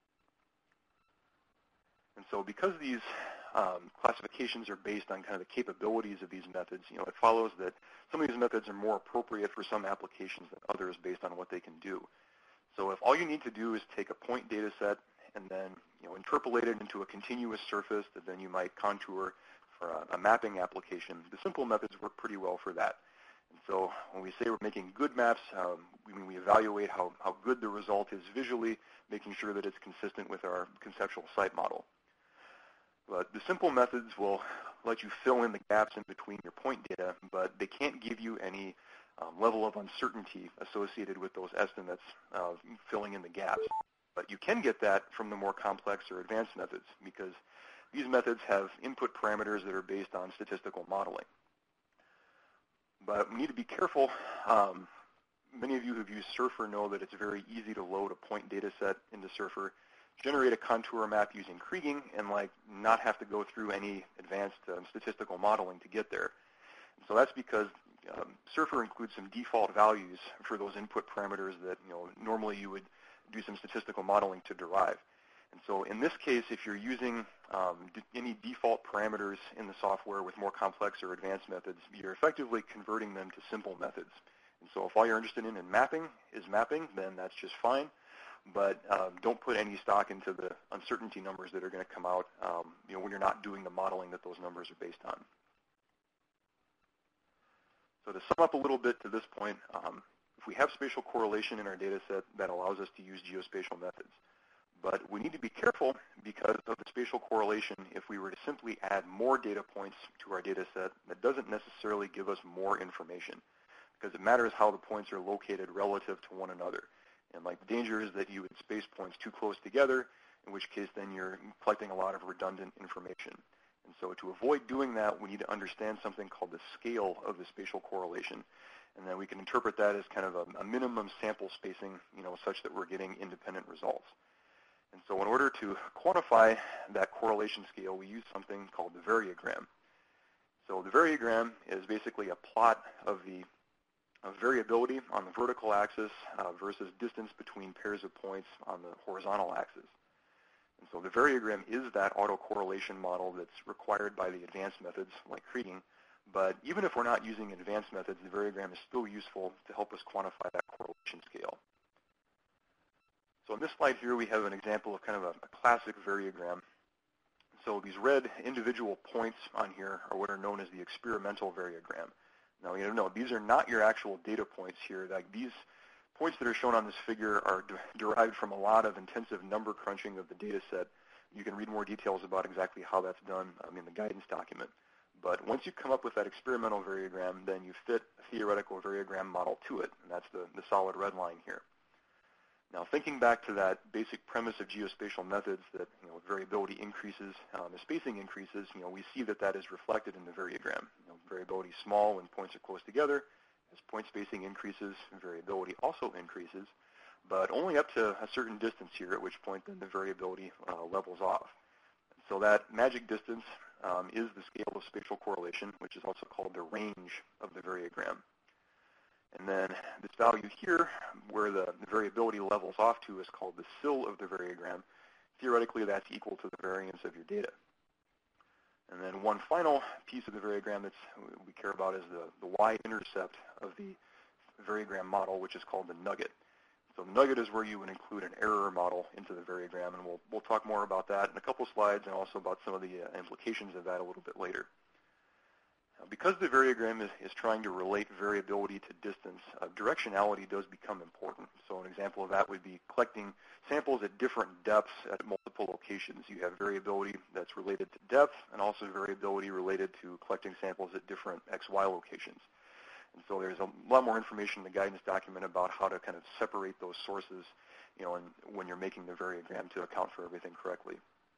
And so because these um, classifications are based on kind of the capabilities of these methods, you know, it follows that some of these methods are more appropriate for some applications than others based on what they can do. So if all you need to do is take a point data set and then, you know, interpolate it into a continuous surface that then you might contour for a, a mapping application, the simple methods work pretty well for that. And so when we say we're making good maps, um, we mean we evaluate how, how good the result is visually, making sure that it's consistent with our conceptual site model. But the simple methods will let you fill in the gaps in between your point data, but they can't give you any um, level of uncertainty associated with those estimates of filling in the gaps. But you can get that from the more complex or advanced methods because these methods have input parameters that are based on statistical modeling. But we need to be careful. Um, many of you who've used Surfer know that it's very easy to load a point data set into Surfer, generate a contour map using Kriging, and like not have to go through any advanced um, statistical modeling to get there. And so that's because um, Surfer includes some default values for those input parameters that you know normally you would do some statistical modeling to derive. And so in this case, if you're using um, d any default parameters in the software with more complex or advanced methods, you're effectively converting them to simple methods. And so if all you're interested in in mapping is mapping, then that's just fine. But um, don't put any stock into the uncertainty numbers that are going to come out um, you know, when you're not doing the modeling that those numbers are based on. So to sum up a little bit to this point, um, if we have spatial correlation in our data set, that allows us to use geospatial methods. But we need to be careful because of the spatial correlation. If we were to simply add more data points to our data set, that doesn't necessarily give us more information, because it matters how the points are located relative to one another. And like the danger is that you would space points too close together, in which case then you're collecting a lot of redundant information. And so to avoid doing that, we need to understand something called the scale of the spatial correlation. And then we can interpret that as kind of a, a minimum sample spacing, you know, such that we're getting independent results. And so in order to quantify that correlation scale, we use something called the variogram. So the variogram is basically a plot of the of variability on the vertical axis uh, versus distance between pairs of points on the horizontal axis. And so the variogram is that autocorrelation model that's required by the advanced methods like Kriging. But even if we're not using advanced methods, the variogram is still useful to help us quantify that correlation scale. So in this slide here, we have an example of kind of a, a classic variogram. So these red individual points on here are what are known as the experimental variogram. Now, you know, these are not your actual data points here. Like these points that are shown on this figure are de derived from a lot of intensive number crunching of the data set. You can read more details about exactly how that's done um, in the guidance document. But once you come up with that experimental variogram, then you fit a theoretical variogram model to it, and that's the, the solid red line here. Now, thinking back to that basic premise of geospatial methods that, you know, variability increases, um, as spacing increases, you know, we see that that is reflected in the variogram. You know, variability is small when points are close together. As point spacing increases, variability also increases, but only up to a certain distance here, at which point then the variability uh, levels off. So that magic distance um, is the scale of spatial correlation, which is also called the range of the variogram. And then this value here, where the, the variability levels off to, is called the sill of the variogram. Theoretically, that's equal to the variance of your data. And then one final piece of the variogram that we care about is the, the y-intercept of the variogram model, which is called the nugget. So the nugget is where you would include an error model into the variogram, and we'll, we'll talk more about that in a couple slides and also about some of the uh, implications of that a little bit later. Now, because the variogram is, is trying to relate variability to distance, uh, directionality does become important. So an example of that would be collecting samples at different depths at multiple locations. You have variability that's related to depth and also variability related to collecting samples at different X Y locations. And so there's a lot more information in the guidance document about how to kind of separate those sources, you know, and when you're making the variogram to account for everything correctly.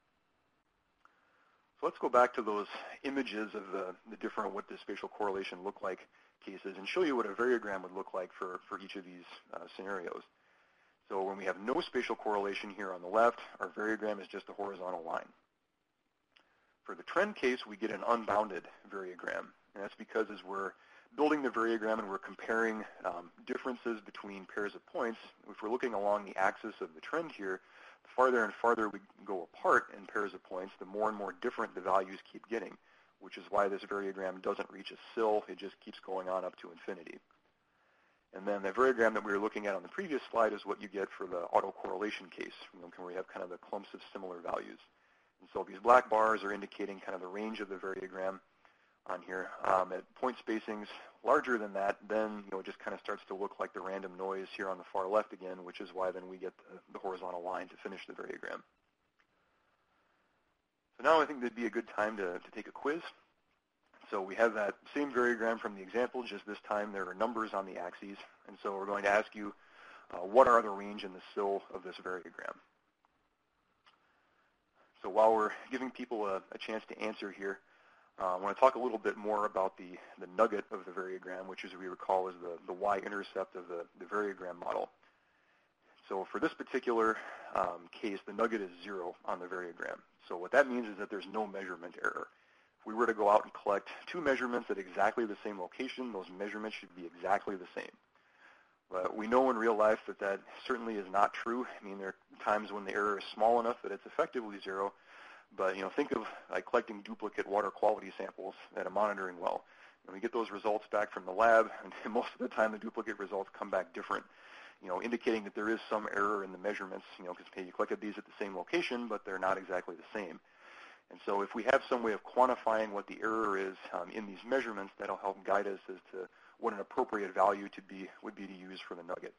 So let's go back to those images of the, the different what does spatial correlation look like cases and show you what a variogram would look like for, for each of these uh, scenarios. So when we have no spatial correlation here on the left, our variogram is just a horizontal line. For the trend case, we get an unbounded variogram, and that's because as we're building the variogram and we're comparing um, differences between pairs of points, if we're looking along the axis of the trend here, the farther and farther we go apart in pairs of points, the more and more different the values keep getting, which is why this variogram doesn't reach a sill. It just keeps going on up to infinity. And then the variogram that we were looking at on the previous slide is what you get for the autocorrelation case, you know, where we have kind of the clumps of similar values. And so these black bars are indicating kind of the range of the variogram on here. Um, at point spacings larger than that, then you know it just kind of starts to look like the random noise here on the far left again, which is why then we get the, the horizontal line to finish the variogram. So now I think that'd be a good time to, to take a quiz. So we have that same variogram from the example, just this time there are numbers on the axes, and so we're going to ask you uh, what are the range and the sill of this variogram. So while we're giving people a, a chance to answer here, Uh, I want to talk a little bit more about the, the nugget of the variogram, which as we recall is the, the y-intercept of the, the variogram model. So for this particular um, case, the nugget is zero on the variogram. So what that means is that there's no measurement error. If we were to go out and collect two measurements at exactly the same location, those measurements should be exactly the same. But we know in real life that that certainly is not true. I mean, there are times when the error is small enough that it's effectively zero. But, you know, think of like collecting duplicate water quality samples at a monitoring well. And we get those results back from the lab, and most of the time the duplicate results come back different, you know, indicating that there is some error in the measurements, you know, because hey, you collected these at the same location, but they're not exactly the same. And so if we have some way of quantifying what the error is um, in these measurements, that'll help guide us as to what an appropriate value to be would be to use for the nugget.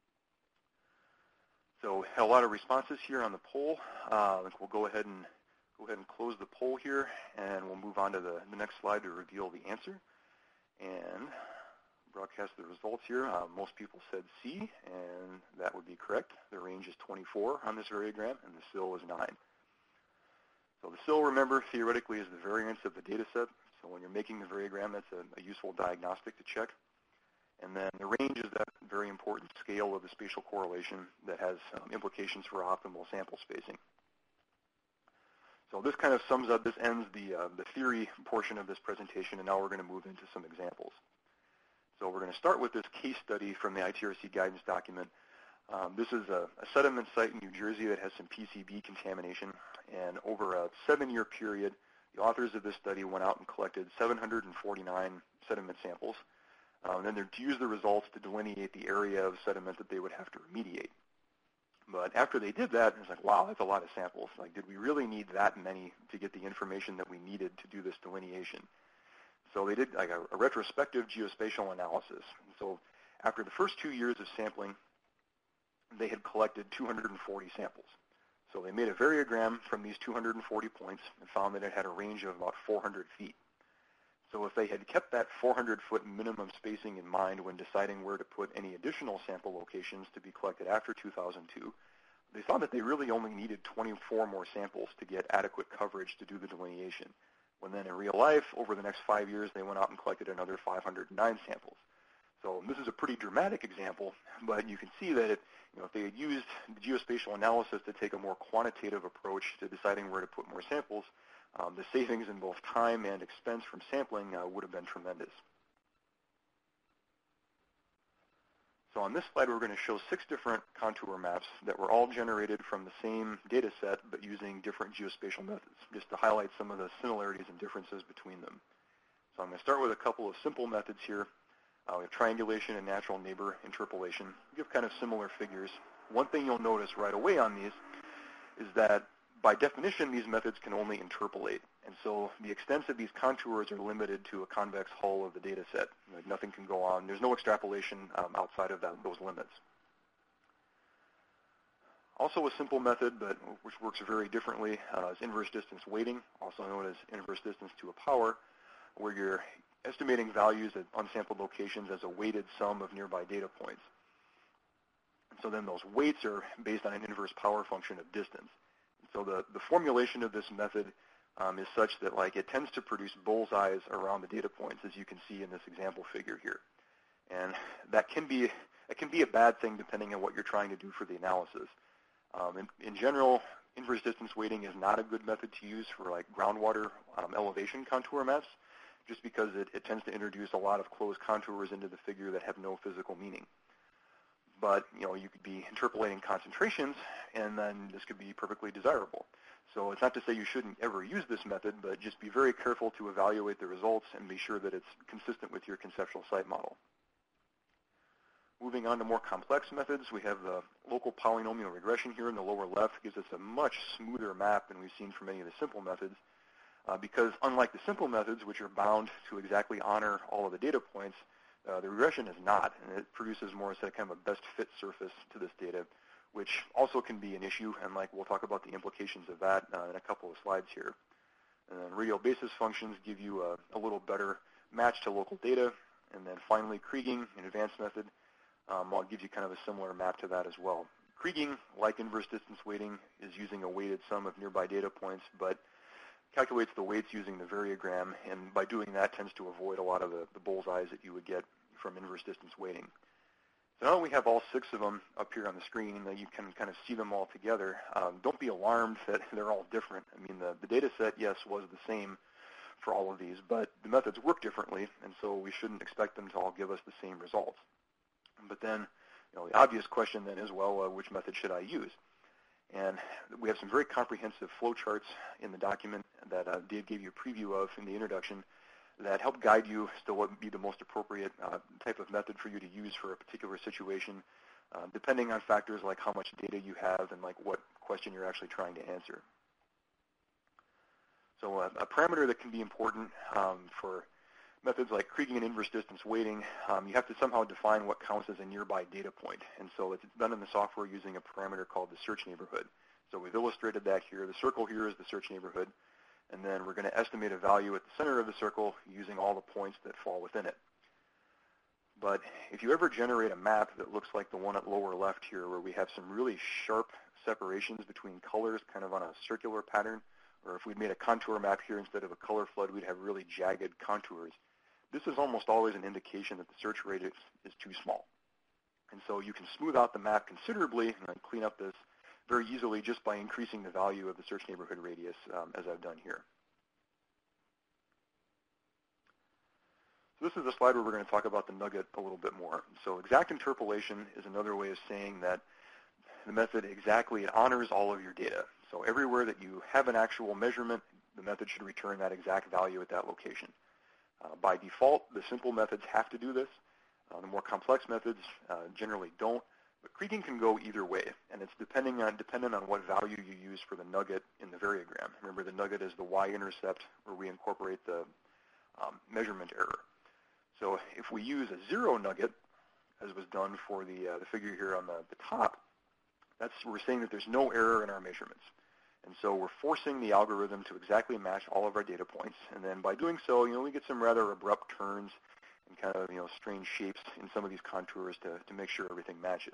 So had a lot of responses here on the poll. Uh, we'll go ahead and go ahead and close the poll here, and we'll move on to the, the next slide to reveal the answer and broadcast the results here. Uh, most people said C, and that would be correct. The range is twenty-four on this variogram, and the S I L is nine. So the S I L, remember, theoretically is the variance of the data set. So when you're making the variogram, that's a, a useful diagnostic to check. And then the range is that very important scale of the spatial correlation that has um, implications for optimal sample spacing. So this kind of sums up, this ends the, uh, the theory portion of this presentation, and now we're going to move into some examples. So we're going to start with this case study from the I T R C guidance document. Um, this is a, a sediment site in New Jersey that has some P C B contamination, and over a seven-year period, the authors of this study went out and collected seven hundred forty-nine sediment samples, um, and then they're to use the results to delineate the area of sediment that they would have to remediate. But after they did that, it's like, wow, that's a lot of samples. Like, did we really need that many to get the information that we needed to do this delineation? So they did like a, a retrospective geospatial analysis. So after the first two years of sampling, they had collected two hundred forty samples. So they made a variogram from these two hundred forty points and found that it had a range of about four hundred feet. So if they had kept that four hundred foot minimum spacing in mind when deciding where to put any additional sample locations to be collected after two thousand two, they found that they really only needed twenty-four more samples to get adequate coverage to do the delineation. When then in real life, over the next five years, they went out and collected another five hundred nine samples. So this is a pretty dramatic example, but you can see that it, you know, if they had used the geospatial analysis to take a more quantitative approach to deciding where to put more samples, um, the savings in both time and expense from sampling uh, would have been tremendous. So on this slide, we're going to show six different contour maps that were all generated from the same data set, but using different geospatial methods, just to highlight some of the similarities and differences between them. So I'm going to start with a couple of simple methods here. Uh, we have triangulation and natural neighbor interpolation. We give kind of similar figures. One thing you'll notice right away on these is that by definition, these methods can only interpolate. And so the extents of these contours are limited to a convex hull of the data set. Like nothing can go on. There's no extrapolation um, outside of that, those limits. Also a simple method, but which works very differently, uh, is inverse distance weighting, also known as inverse distance to a power, where you're estimating values at unsampled locations as a weighted sum of nearby data points. And so then those weights are based on an inverse power function of distance. And so the, the formulation of this method um, is such that like it tends to produce bullseyes around the data points, as you can see in this example figure here. And that can be, it can be a bad thing depending on what you're trying to do for the analysis. Um, in, in general, inverse distance weighting is not a good method to use for like groundwater um, elevation contour maps, just because it, it tends to introduce a lot of closed contours into the figure that have no physical meaning. But you know, you could be interpolating concentrations, and then this could be perfectly desirable. So it's not to say you shouldn't ever use this method, but just be very careful to evaluate the results and be sure that it's consistent with your conceptual site model. Moving on to more complex methods, we have the local polynomial regression here in the lower left. It gives us a much smoother map than we've seen from any of the simple methods. Uh, because unlike the simple methods, which are bound to exactly honor all of the data points, uh, the regression is not, and it produces more as a kind of a best fit surface to this data, which also can be an issue, and like we'll talk about the implications of that uh, in a couple of slides here. And then radial basis functions give you a, a little better match to local data, and then finally Kriging, an advanced method, um, will give you kind of a similar map to that as well. Kriging, like inverse distance weighting, is using a weighted sum of nearby data points, but calculates the weights using the variogram, and by doing that tends to avoid a lot of the, the bullseyes that you would get from inverse distance weighting. So now that we have all six of them up here on the screen, that you can kind of see them all together. Um, don't be alarmed that they're all different. I mean, the, the data set, yes, was the same for all of these, but the methods work differently, and so we shouldn't expect them to all give us the same results. But then, you know, the obvious question then is, well, uh, which method should I use? And we have some very comprehensive flowcharts in the document that uh, Dave gave you a preview of in the introduction that help guide you as to what would be the most appropriate uh, type of method for you to use for a particular situation, uh, depending on factors like how much data you have and like what question you're actually trying to answer. So uh, a parameter that can be important um, for methods like kriging and inverse distance weighting, um, you have to somehow define what counts as a nearby data point. And so it's done in the software using a parameter called the search neighborhood. So we've illustrated that here. The circle here is the search neighborhood. And then we're going to estimate a value at the center of the circle using all the points that fall within it. But if you ever generate a map that looks like the one at lower left here, where we have some really sharp separations between colors kind of on a circular pattern, or if we'd made a contour map here instead of a color flood, we'd have really jagged contours. This is almost always an indication that the search radius is too small. And so you can smooth out the map considerably and clean up this very easily just by increasing the value of the search neighborhood radius, um, as I've done here. So this is a slide where we're going to talk about the nugget a little bit more. So exact interpolation is another way of saying that the method exactly honors all of your data. So everywhere that you have an actual measurement, the method should return that exact value at that location. Uh, by default, the simple methods have to do this. Uh, the more complex methods uh, generally don't. But kriging can go either way, and it's depending on, dependent on what value you use for the nugget in the variogram. Remember, the nugget is the y-intercept where we incorporate the um, measurement error. So if we use a zero nugget, as was done for the, uh, the figure here on the, the top, that's, we're saying that there's no error in our measurements. And so we're forcing the algorithm to exactly match all of our data points. And then by doing so, you know, we get some rather abrupt turns and kind of, you know, strange shapes in some of these contours to, to make sure everything matches.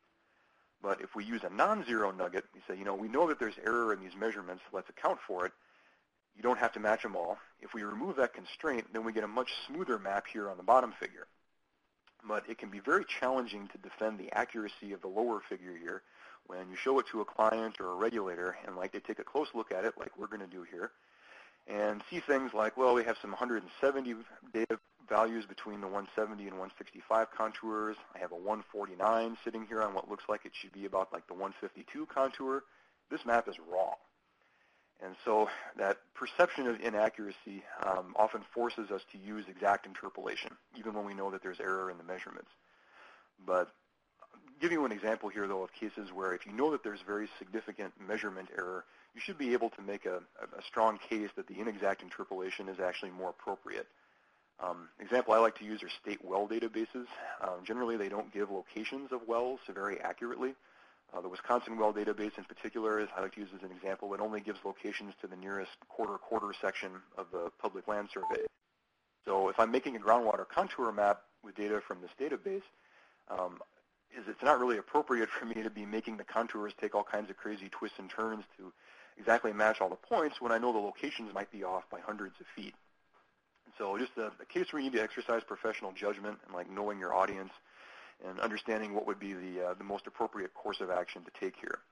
But if we use a non-zero nugget, we say, you know, we know that there's error in these measurements, let's account for it. You don't have to match them all. If we remove that constraint, then we get a much smoother map here on the bottom figure. But it can be very challenging to defend the accuracy of the lower figure here when you show it to a client or a regulator and like they take a close look at it like we're going to do here and see things like, well, we have some one hundred seventy data values between the one seventy and one sixty-five contours. I have a one forty-nine sitting here on what looks like it should be about like the one fifty-two contour. This map is wrong. And so that perception of inaccuracy um, often forces us to use exact interpolation, even when we know that there's error in the measurements. But I'll give you an example here, though, of cases where if you know that there's very significant measurement error, you should be able to make a, a strong case that the inexact interpolation is actually more appropriate. Um, example I like to use are state well databases. Um, generally, they don't give locations of wells very accurately. Uh, the Wisconsin well database in particular is I like to use as an example. It only gives locations to the nearest quarter-quarter section of the public land survey. So if I'm making a groundwater contour map with data from this database, um, is it's not really appropriate for me to be making the contours take all kinds of crazy twists and turns to exactly match all the points when I know the locations might be off by hundreds of feet. And so just a, a case where you need to exercise professional judgment and like knowing your audience and understanding what would be the, uh, the most appropriate course of action to take here.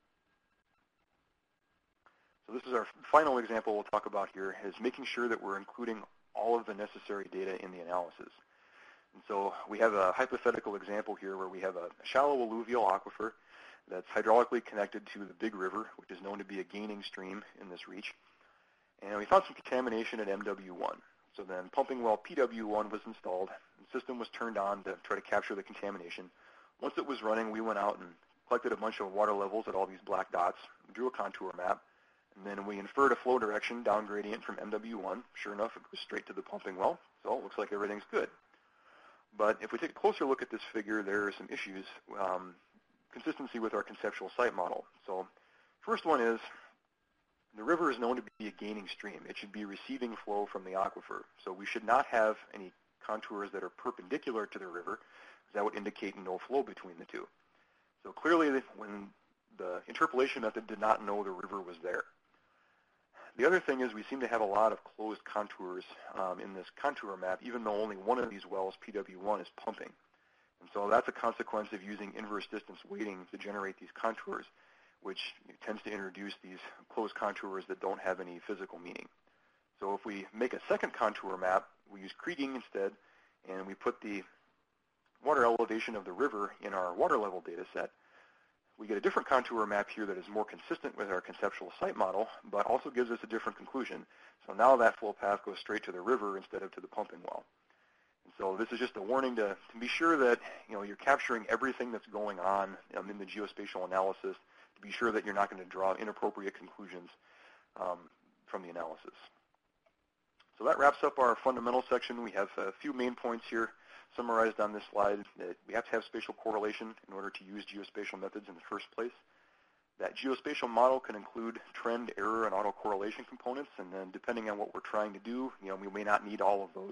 So this is our final example we'll talk about here, is making sure that we're including all of the necessary data in the analysis. And so we have a hypothetical example here where we have a shallow alluvial aquifer that's hydraulically connected to the Big River, which is known to be a gaining stream in this reach. And we found some contamination at M W one. So then pumping well P W one was installed. The system was turned on to try to capture the contamination. Once it was running, we went out and collected a bunch of water levels at all these black dots, drew a contour map, and then we inferred a flow direction down gradient from M W one. Sure enough, it goes straight to the pumping well, so it looks like everything's good. But if we take a closer look at this figure, there are some issues. Um, consistency with our conceptual site model. So first one is, the river is known to be a gaining stream. It should be receiving flow from the aquifer. So we should not have any contours that are perpendicular to the river, because that would indicate no flow between the two. So clearly, when the interpolation method did not know the river was there. the other thing is we seem to have a lot of closed contours um, in this contour map, even though only one of these wells, P W one, is pumping. And so that's a consequence of using inverse distance weighting to generate these contours, which tends to introduce these closed contours that don't have any physical meaning. So if we make a second contour map, we use kriging instead, and we put the water elevation of the river in our water level data set, we get a different contour map here that is more consistent with our conceptual site model, but also gives us a different conclusion. So now that flow path goes straight to the river instead of to the pumping well. And so this is just a warning to, to be sure that you know, you're capturing everything that's going on um, in the geospatial analysis, to be sure that you're not going to draw inappropriate conclusions um, from the analysis. So that wraps up our fundamental section. We have a few main points here summarized on this slide. That we have to have spatial correlation in order to use geospatial methods in the first place. That geospatial model can include trend, error, and autocorrelation components, and then depending on what we're trying to do, you know, we may not need all of those.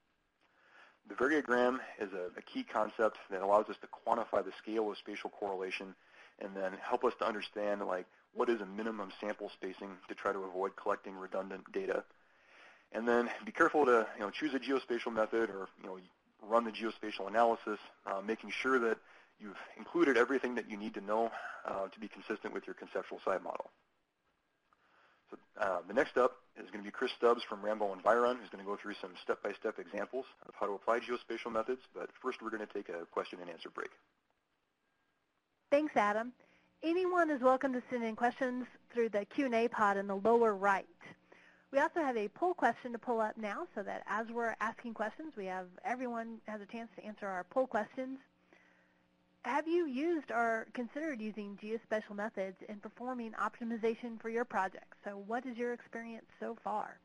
The variogram is a, a key concept that allows us to quantify the scale of spatial correlation and then help us to understand, like, what is a minimum sample spacing to try to avoid collecting redundant data. And then be careful to, you know, choose a geospatial method or, you know, run the geospatial analysis, uh, making sure that you've included everything that you need to know uh, to be consistent with your conceptual site model. So uh, the next up is going to be Chris Stubbs from Rambo Environ, who's going to go through some step-by-step examples of how to apply geospatial methods. But first, we're going to take a question and answer break. Thanks, Adam. Anyone is welcome to send in questions through the Q and A pod in the lower right. We also have a poll question to pull up now so that as we're asking questions, we have everyone has a chance to answer our poll questions. Have you used or considered using geospatial methods in performing optimization for your project? So what is your experience so far?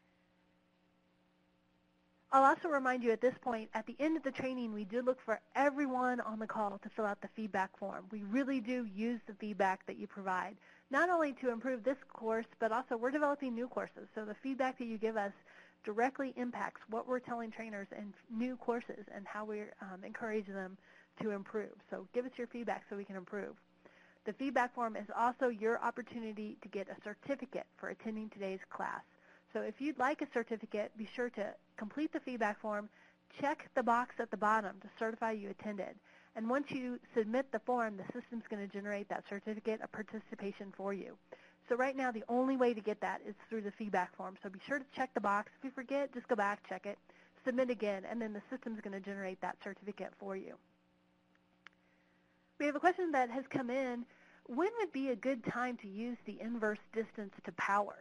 I'll also remind you at this point, at the end of the training, we do look for everyone on the call to fill out the feedback form. We really do use the feedback that you provide, not only to improve this course, but also we're developing new courses. So the feedback that you give us directly impacts what we're telling trainers in new courses and how we um, encourage them to improve. So give us your feedback so we can improve. The feedback form is also your opportunity to get a certificate for attending today's class. So if you'd like a certificate, be sure to complete the feedback form, check the box at the bottom to certify you attended. And once you submit the form, the system's going to generate that certificate of participation for you. So right now, the only way to get that is through the feedback form. So be sure to check the box. If you forget, just go back, check it, submit again, and then the system's going to generate that certificate for you. We have a question that has come in. When would be a good time to use the inverse distance to power?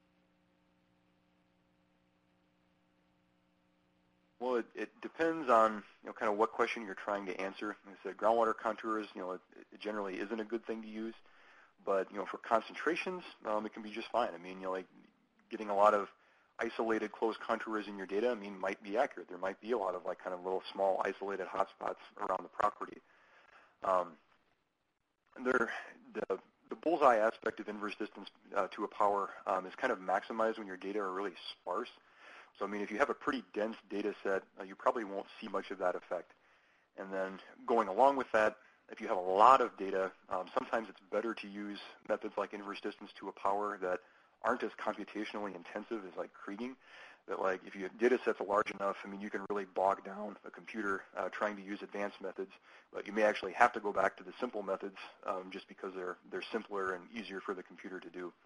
Well, it, it depends on, you know, kind of what question you're trying to answer. Like I said, groundwater contours, you know, it, it generally isn't a good thing to use. But, you know, for concentrations, um, it can be just fine. I mean, you know, like getting a lot of isolated closed contours in your data, I mean, might be accurate. There might be a lot of, like, kind of little small isolated hotspots around the property. Um, there, the, the bullseye aspect of inverse distance uh, to a power um, is kind of maximized when your data are really sparse. So, I mean, if you have a pretty dense data set, uh, you probably won't see much of that effect. And then going along with that, if you have a lot of data, um, sometimes it's better to use methods like inverse distance to a power that aren't as computationally intensive as like kriging. That, like, if your data sets are large enough, I mean, you can really bog down a computer uh, trying to use advanced methods, but you may actually have to go back to the simple methods um, just because they're, they're simpler and easier for the computer to do.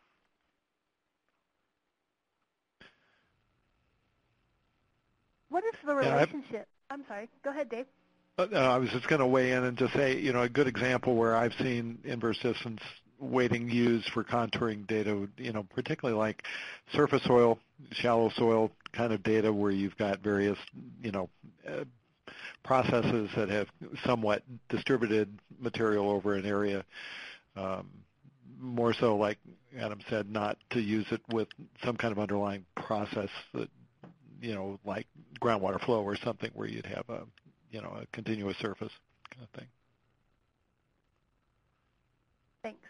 What is the relationship? Yeah, I'm sorry. Go ahead, Dave. Uh, I was just going to weigh in and just say, you know, a good example where I've seen inverse distance weighting used for contouring data, you know, particularly like surface soil, shallow soil kind of data where you've got various, you know, uh, processes that have somewhat distributed material over an area. Um, more so, like Adam said, not to use it with some kind of underlying process that, you know, like groundwater flow or something where you'd have a, you know, a continuous surface kind of thing. Thanks.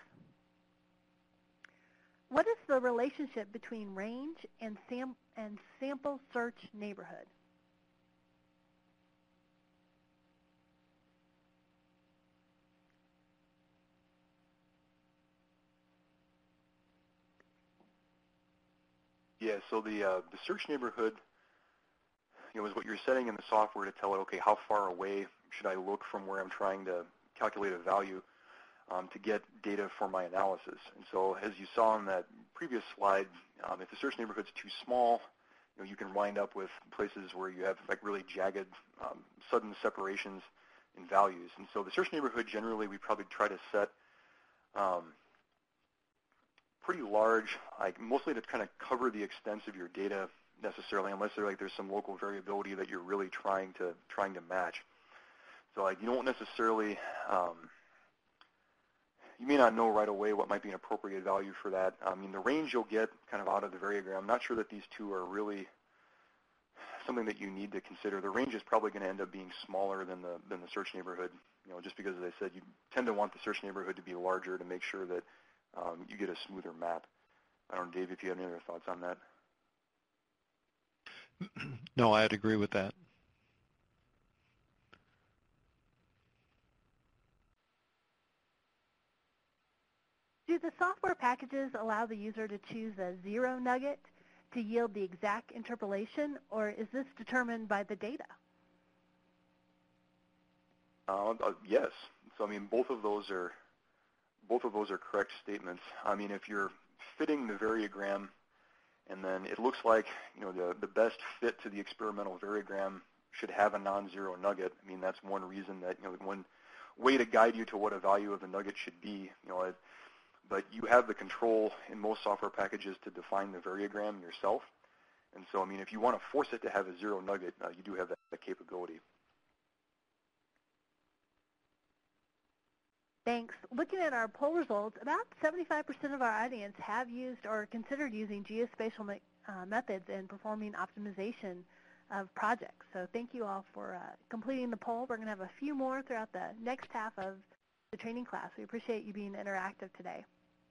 What is the relationship between range and, sam and sample search neighborhood? Yeah, so the, uh, the search neighborhood, you know, is what you're setting in the software to tell it, okay, how far away should I look from where I'm trying to calculate a value um, to get data for my analysis. And so as you saw in that previous slide, um, if the search neighborhood's too small, you know, you can wind up with places where you have like really jagged, um, sudden separations in values. And so the search neighborhood, generally, we probably try to set um, pretty large, like mostly to kind of cover the extents of your data necessarily, unless there, like there's some local variability that you're really trying to trying to match. So like you don't necessarily, um, you may not know right away what might be an appropriate value for that. I mean, the range you'll get kind of out of the variogram, I'm not sure that these two are really something that you need to consider. The range is probably going to end up being smaller than the than the search neighborhood, you know, just because, as I said, you tend to want the search neighborhood to be larger to make sure that um, you get a smoother map. I don't know, Dave, if you have any other thoughts on that. No, I'd agree with that. Do the software packages allow the user to choose a zero nugget to yield the exact interpolation, or is this determined by the data? Uh, uh, yes. So I mean, both of those are both of those are correct statements. I mean, if you're fitting the variogram, and then it looks like, you know, the the best fit to the experimental variogram should have a non-zero nugget. I mean, that's one reason that, you know, one way to guide you to what a value of the nugget should be. You know, it, but you have the control in most software packages to define the variogram yourself. And so, I mean, if you want to force it to have a zero nugget, uh, you do have that, that capability. Thanks. Looking at our poll results, about seventy-five percent of our audience have used or considered using geospatial me uh, methods in performing optimization of projects. So thank you all for uh, completing the poll. We're going to have a few more throughout the next half of the training class. We appreciate you being interactive today.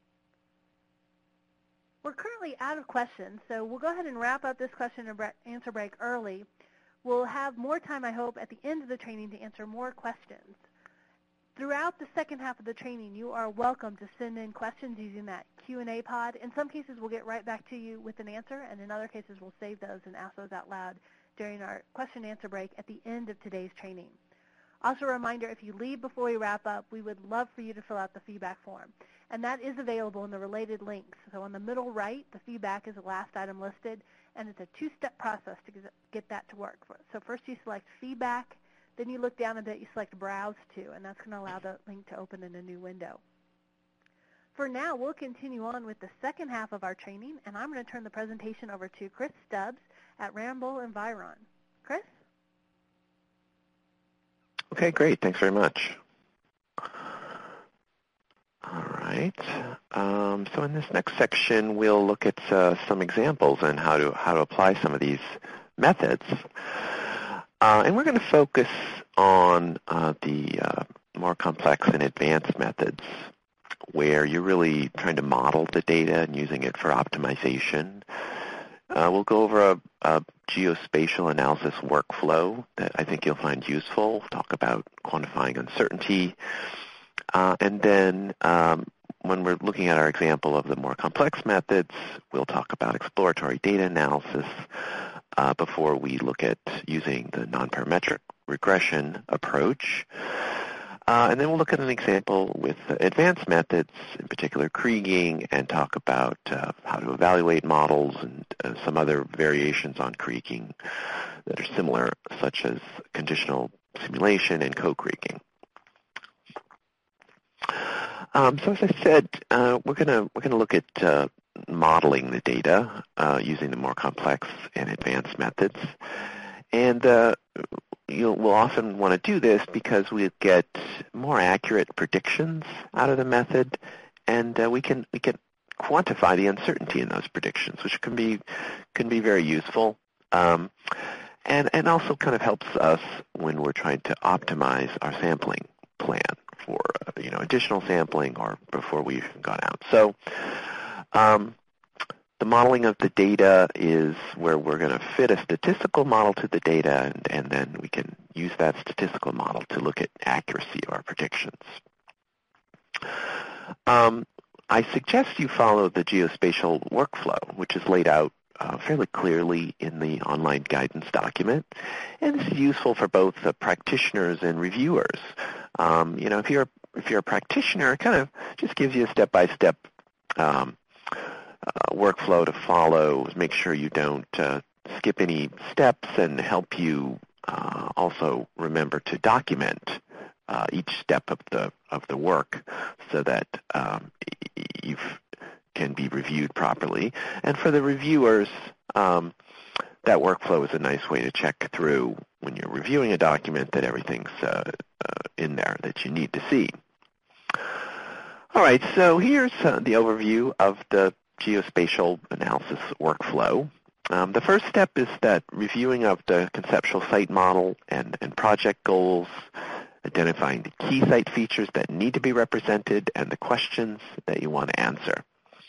We're currently out of questions, so we'll go ahead and wrap up this question and answer break early. We'll have more time, I hope, at the end of the training to answer more questions. Throughout the second half of the training, you are welcome to send in questions using that Q and A pod. In some cases, we'll get right back to you with an answer, and in other cases, we'll save those and ask those out loud during our question and answer break at the end of today's training. Also a reminder, if you leave before we wrap up, we would love for you to fill out the feedback form. And that is available in the related links. So on the middle right, the feedback is the last item listed, and it's a two-step process to get that to work. So first you select feedback, then you look down a bit, you select browse to, and that's going to allow the link to open in a new window. For now, we'll continue on with the second half of our training, and I'm going to turn the presentation over to Chris Stubbs at Ramboll Environ. Chris? Okay, great. Thanks very much. All right. Um, so in this next section, we'll look at uh, some examples and how to how to apply some of these methods. Uh, and we're going to focus on uh, the uh, more complex and advanced methods, where you're really trying to model the data and using it for optimization. Uh, we'll go over a, a geospatial analysis workflow that I think you'll find useful. We'll talk about quantifying uncertainty. Uh, and then um, when we're looking at our example of the more complex methods, we'll talk about exploratory data analysis uh, before we look at using the nonparametric regression approach. Uh, and then we'll look at an example with uh, advanced methods, in particular kriging, and talk about uh, how to evaluate models and uh, some other variations on kriging that are similar, such as conditional simulation and co-kriging. Um, so as I said, uh, we're gonna we're gonna look at uh, modeling the data uh, using the more complex and advanced methods, and uh, you'll we'll often want to do this because we get more accurate predictions out of the method, and uh, we can we can quantify the uncertainty in those predictions, which can be can be very useful, um, and and also kind of helps us when we're trying to optimize our sampling plan for uh, you know additional sampling or before we've gone out. So um, the modeling of the data is where we're going to fit a statistical model to the data, and, and then we can use that statistical model to look at accuracy of our predictions. Um, I suggest you follow the geospatial workflow, which is laid out uh, fairly clearly in the online guidance document. And this is useful for both the practitioners and reviewers. Um, you know, if you're if you're a practitioner, it kind of just gives you a step-by-step um, uh, workflow to follow. Make sure you don't uh, skip any steps, and help you uh, also remember to document uh, each step of the of the work, so that um, you can be reviewed properly. And for the reviewers, um, that workflow is a nice way to check through when you're reviewing a document that everything's uh, uh, in there that you need to see. All right, so here's uh, the overview of the geospatial analysis workflow. Um, the first step is that reviewing of the conceptual site model and, and project goals, identifying the key site features that need to be represented, and the questions that you want to answer.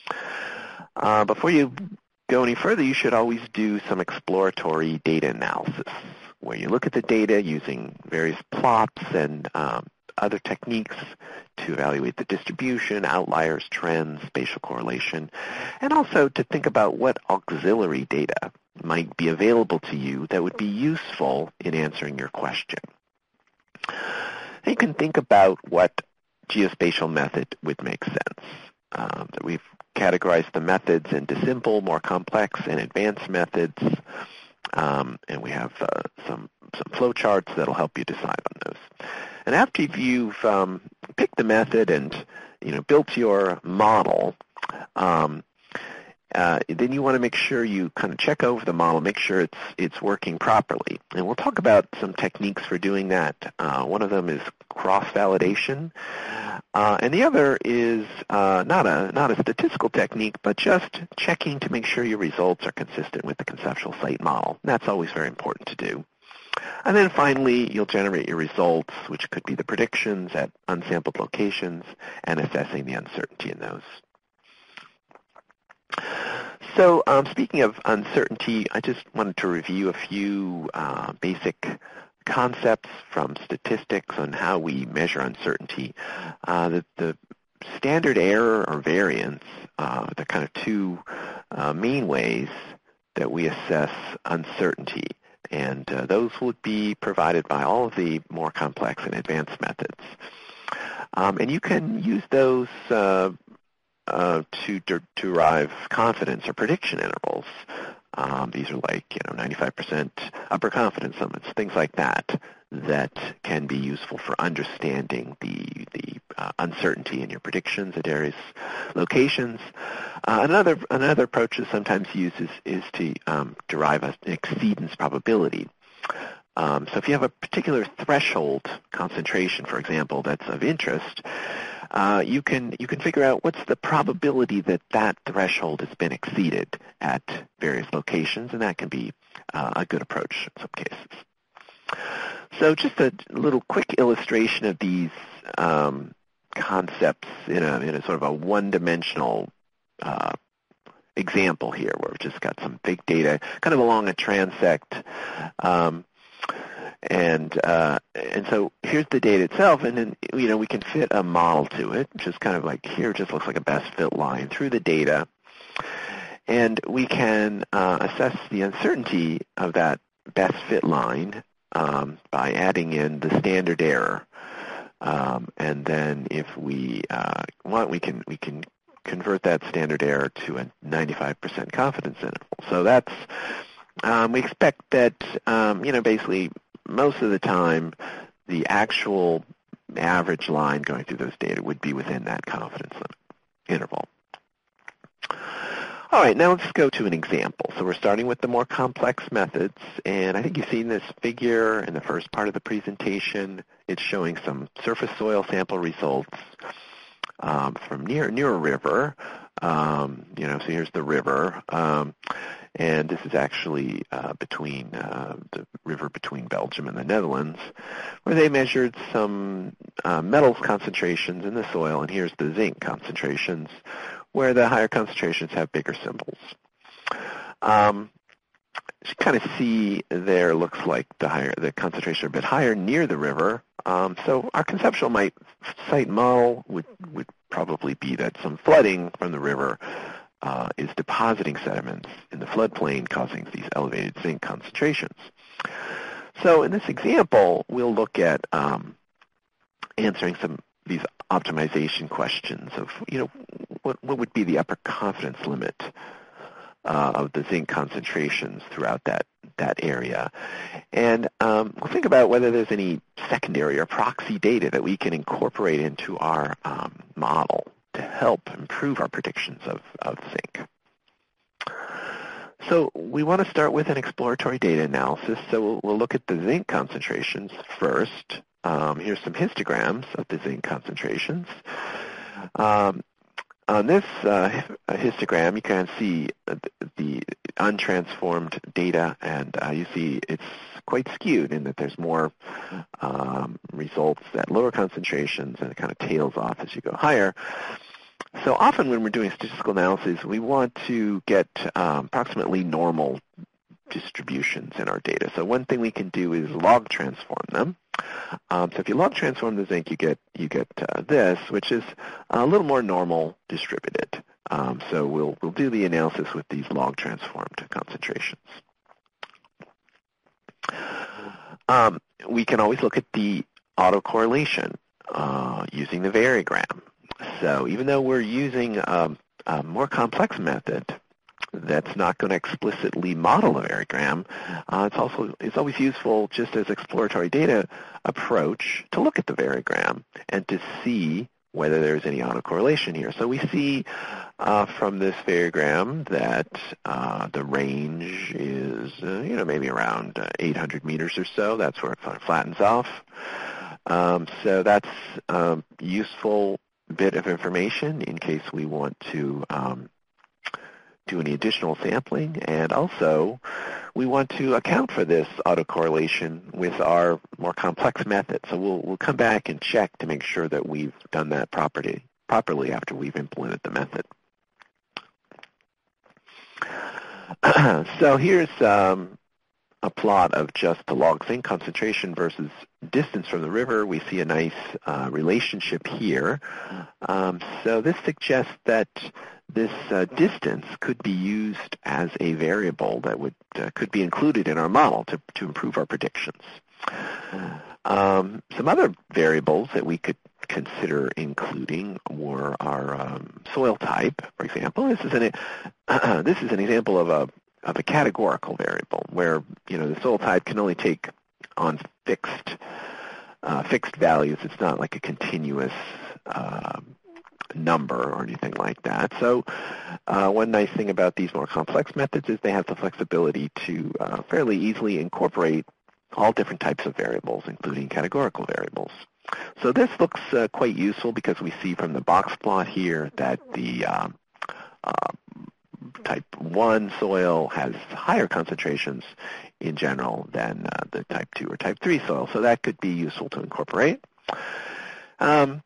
Uh, before you go any further, you should always do some exploratory data analysis, where you look at the data using various plots and um, other techniques to evaluate the distribution, outliers, trends, spatial correlation, and also to think about what auxiliary data might be available to you that would be useful in answering your question. And you can think about what geospatial method would make sense. Um, we've categorized the methods into simple, more complex, and advanced methods, um, and we have uh, some some flowcharts that'll help you decide on those. And after you've um, picked the method and you know built your model, um, uh, then you want to make sure you kind of check over the model, make sure it's it's working properly. And we'll talk about some techniques for doing that. Uh, one of them is cross-validation, uh, and the other is uh, not a not a statistical technique, but just checking to make sure your results are consistent with the conceptual site model. And that's always very important to do. And then finally, you'll generate your results, which could be the predictions at unsampled locations, and assessing the uncertainty in those. So um, speaking of uncertainty, I just wanted to review a few uh, basic concepts from statistics on how we measure uncertainty. Uh, the, the standard error or variance, uh, the kind of two uh, main ways that we assess uncertainty. And uh, those would be provided by all of the more complex and advanced methods. Um, and you can use those uh, uh, to de- derive confidence or prediction intervals. Um, these are like, you know, ninety-five percent upper confidence limits, things like that, that can be useful for understanding the, the uh, uncertainty in your predictions at various locations. Uh, another, another approach that's sometimes used is, is to um, derive an exceedance probability. Um, so if you have a particular threshold concentration, for example, that's of interest, uh, you can you can figure out what's the probability that that threshold has been exceeded at various locations, and that can be uh, a good approach in some cases. So just a little quick illustration of these um, concepts in a, in a sort of a one-dimensional uh, example here, where we've just got some big data kind of along a transect. Um, and uh, and so here's the data itself, and then you know we can fit a model to it, which is kind of like here. It just looks like a best fit line through the data, and we can uh, assess the uncertainty of that best fit line um, by adding in the standard error, um, and then if we uh, want, we can we can convert that standard error to a ninety-five percent confidence interval. So that's um, we expect that um, you know basically. Most of the time, the actual average line going through those data would be within that confidence limit interval. All right, now let's go to an example. So we're starting with the more complex methods, and I think you've seen this figure in the first part of the presentation. It's showing some surface soil sample results um, from near near a river. Um, you know, so here's the river. Um, And this is actually uh, between uh, the river between Belgium and the Netherlands, where they measured some uh, metals concentrations in the soil, and here's the zinc concentrations, where the higher concentrations have bigger symbols. Um, you kind of see there looks like the higher the concentration are a bit higher near the river. Um, so our conceptual might, site model would would probably be that some flooding from the river uh, is depositing sediments in the floodplain, causing these elevated zinc concentrations. So in this example, we'll look at um, answering some of these optimization questions of, you know, what, what would be the upper confidence limit uh, of the zinc concentrations throughout that, that area. And um, we'll think about whether there's any secondary or proxy data that we can incorporate into our um, model to help improve our predictions of, of zinc. So we want to start with an exploratory data analysis. So we'll, we'll look at the zinc concentrations first. Um, here's some histograms of the zinc concentrations. Um, on this uh, histogram, you can see the, the untransformed data, and uh, you see it's quite skewed in that there's more um, results at lower concentrations, and it kind of tails off as you go higher. So often when we're doing statistical analysis, we want to get um, approximately normal distributions in our data. So one thing we can do is log transform them. Um, so if you log transform the zinc, you get you get uh, this, which is a little more normal distributed. Um, so we'll we'll do the analysis with these log transformed concentrations. Um, we can always look at the autocorrelation uh, using the variogram. So even though we're using um, a more complex method that's not going to explicitly model a variogram, uh, it's also it's always useful just as exploratory data approach to look at the variogram and to see whether there's any autocorrelation here. So we see uh, from this variogram that uh, the range is uh, you know maybe around uh, eight hundred meters or so. That's where it flattens off. Um, so that's um, useful bit of information in case we want to um, do any additional sampling, and also we want to account for this autocorrelation with our more complex method. So we'll, we'll come back and check to make sure that we've done that properly, properly after we've implemented the method. So here's um, a plot of just the log zinc concentration versus distance from the river. We see a nice uh, relationship here. Um, so this suggests that this uh, distance could be used as a variable that would uh, could be included in our model to, to improve our predictions. Um, some other variables that we could consider including were our um, soil type, for example. This is an uh, this is an example of a of a categorical variable where you know the soil type can only take on fixed uh, fixed values. It's not like a continuous uh, number or anything like that. So uh, one nice thing about these more complex methods is they have the flexibility to uh, fairly easily incorporate all different types of variables, including categorical variables. So this looks uh, quite useful because we see from the box plot here that the um, uh, type one soil has higher concentrations in general than uh, the type two or type three soil. So that could be useful to incorporate. Um,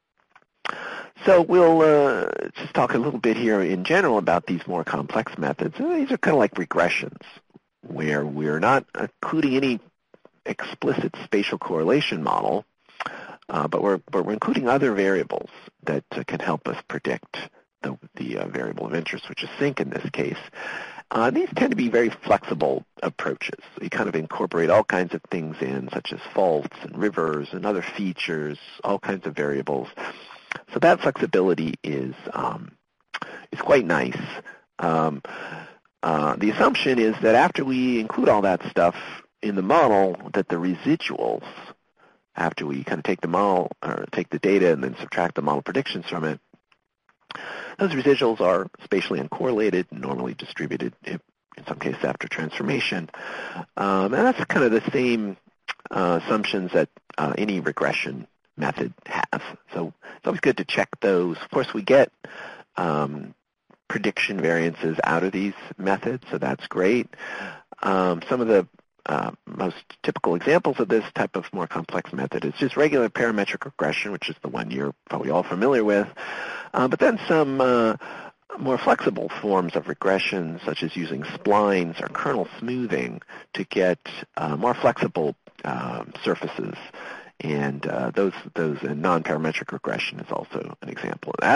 so we'll uh, just talk a little bit here in general about these more complex methods. These are kind of like regressions where we're not including any explicit spatial correlation model, uh, but, we're, but we're including other variables that uh, can help us predict the, the uh, variable of interest, which is zinc in this case. Uh, these tend to be very flexible approaches. You kind of incorporate all kinds of things in, such as faults and rivers and other features, all kinds of variables. So that flexibility is um, is quite nice. Um, uh, the assumption is that after we include all that stuff in the model, that the residuals, after we kind of take the model or take the data and then subtract the model predictions from it, those residuals are spatially uncorrelated, normally distributed, if, in some cases after transformation. Um, and that's kind of the same uh, assumptions that uh, any regression method has. So it's always good to check those. Of course, we get um, prediction variances out of these methods, so that's great. Um, some of the Uh, most typical examples of this type of more complex method is just regular parametric regression, which is the one you're probably all familiar with, uh, but then some uh, more flexible forms of regression, such as using splines or kernel smoothing to get uh, more flexible um, surfaces, and uh, those those uh, non-parametric regression is also an example of that.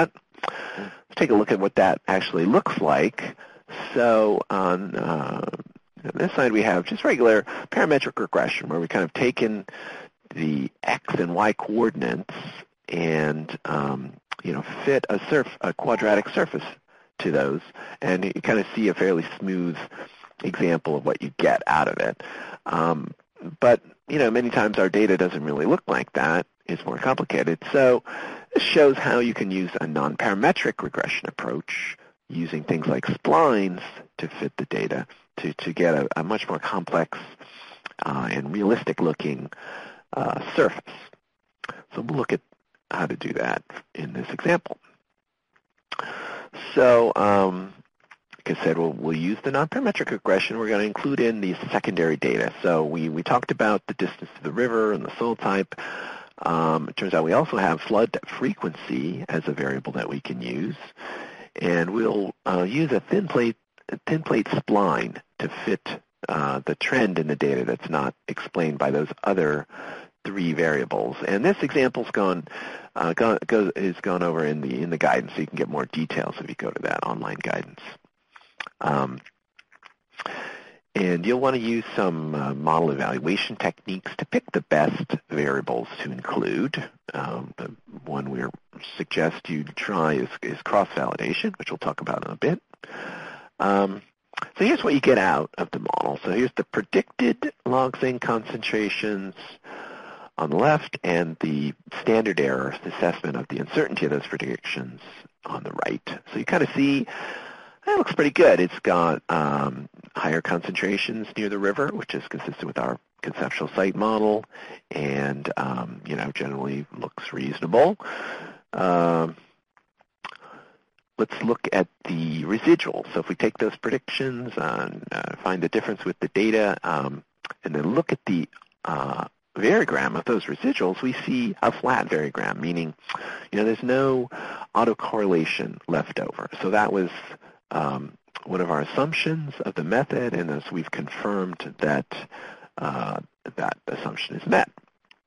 let's take a look at what that actually looks like. So on uh, this side we have just regular parametric regression where we kind of taken the x and y coordinates and um, you know fit a surf a quadratic surface to those, and you kind of see a fairly smooth example of what you get out of it. Um, but you know, many times our data doesn't really look like that. It's more complicated. So this shows how you can use a non-parametric regression approach using things like splines to fit the data to, to get a, a much more complex uh, and realistic-looking uh, surface. So we'll look at how to do that in this example. So, um, like I said, we'll, we'll use the non-parametric regression. We're going to include in the secondary data. So we, we talked about the distance to the river and the soil type. Um, it turns out we also have flood frequency as a variable that we can use. And we'll uh, use a thin plate, a thin plate spline to fit uh, the trend in the data that's not explained by those other three variables. And this example's gone, uh, gone, goes, is gone over in the in the guidance, so you can get more details if you go to that online guidance. Um, and you'll want to use some uh, model evaluation techniques to pick the best variables to include. Um, the one we suggest you try is, is cross-validation, which we'll talk about in a bit. Um, so here's what you get out of the model. So here's the predicted log zinc concentrations on the left and the standard error assessment of the uncertainty of those predictions on the right. So you kind of see it looks pretty good. It's got um, higher concentrations near the river, which is consistent with our conceptual site model, and um, you know, generally looks reasonable. Um, let's look at the residuals. So if we take those predictions and uh, find the difference with the data, um, and then look at the uh, variogram of those residuals, we see a flat variogram, meaning, you know, there's no autocorrelation left over. So that was um, one of our assumptions of the method, and as we've confirmed that uh, that assumption is met.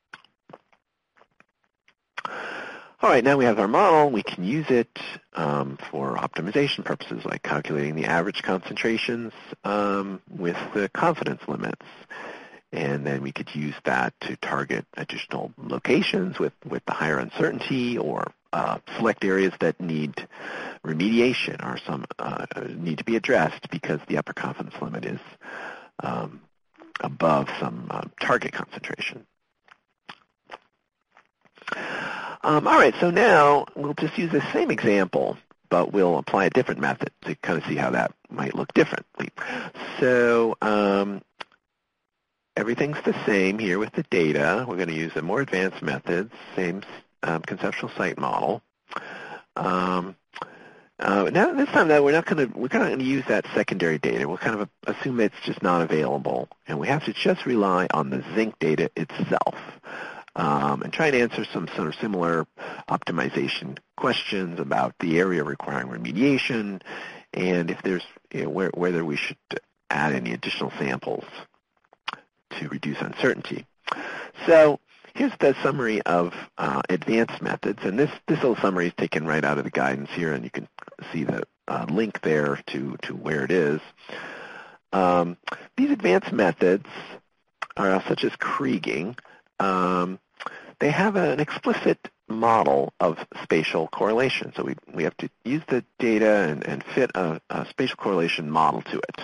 All right, now we have our model. We can use it um, for optimization purposes, like calculating the average concentrations um, with the confidence limits. And then we could use that to target additional locations with, with the higher uncertainty, or uh, select areas that need remediation or some uh, need to be addressed because the upper confidence limit is um, above some uh, target concentration. Um, all right, so now we'll just use the same example, but we'll apply a different method to kind of see how that might look differently. So um, everything's the same here with the data. We're going to use the more advanced methods, same um, conceptual site model. Um, uh, now this time, though, we're not going to we're not going to use that secondary data. We'll kind of assume it's just not available, and we have to just rely on the zinc data itself. Um, and try to answer some sort of similar optimization questions about the area requiring remediation, and if there's, you know, where, whether we should add any additional samples to reduce uncertainty. So here's the summary of uh, advanced methods, and this, this little summary is taken right out of the guidance here, and you can see the uh, link there to, to where it is. Um, these advanced methods are such as Kriging. Um, they have an explicit model of spatial correlation. So we, we have to use the data and, and fit a, a spatial correlation model to it.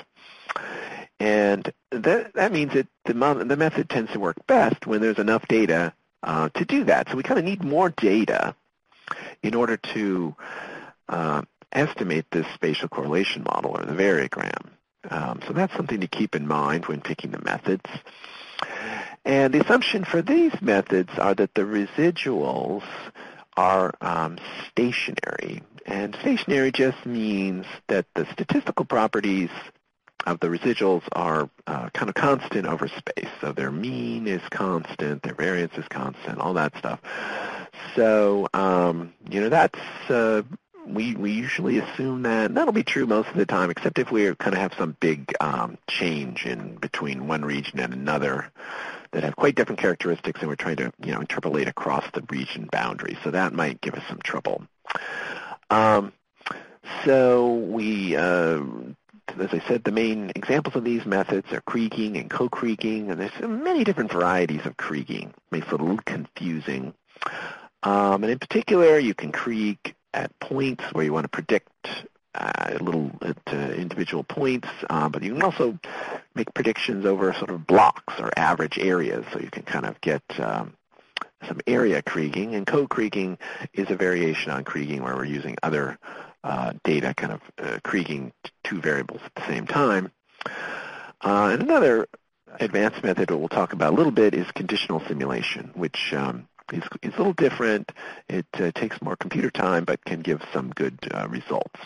And that, that means that the, the method tends to work best when there's enough data uh, to do that. So we kind of need more data in order to uh, estimate this spatial correlation model, or the variogram. Um, so that's something to keep in mind when picking the methods. And the assumption for these methods are that the residuals are um, stationary. And stationary just means that the statistical properties of the residuals are uh, kind of constant over space. So their mean is constant, their variance is constant, all that stuff. So, um, you know, that's, uh, we, we usually assume that. And that'll be true most of the time, except if we kind of have some big um, change in between one region and another that have quite different characteristics, and we're trying to, you know, interpolate across the region boundary. So that might give us some trouble. Um, so we, uh, as I said, the main examples of these methods are kriging and co-kriging, and there's many different varieties of kriging. Makes it a little confusing. Um, and in particular, you can krig at points where you want to predict uh, little at, uh, individual points, uh, but you can also make predictions over sort of blocks or average areas, so you can kind of get um, some area kriging. And co-kriging is a variation on kriging where we're using other uh, data, kind of uh, kriging two variables at the same time. Uh, and another advanced method that we'll talk about a little bit is conditional simulation, which um, is, is a little different. It uh, takes more computer time, but can give some good uh, results.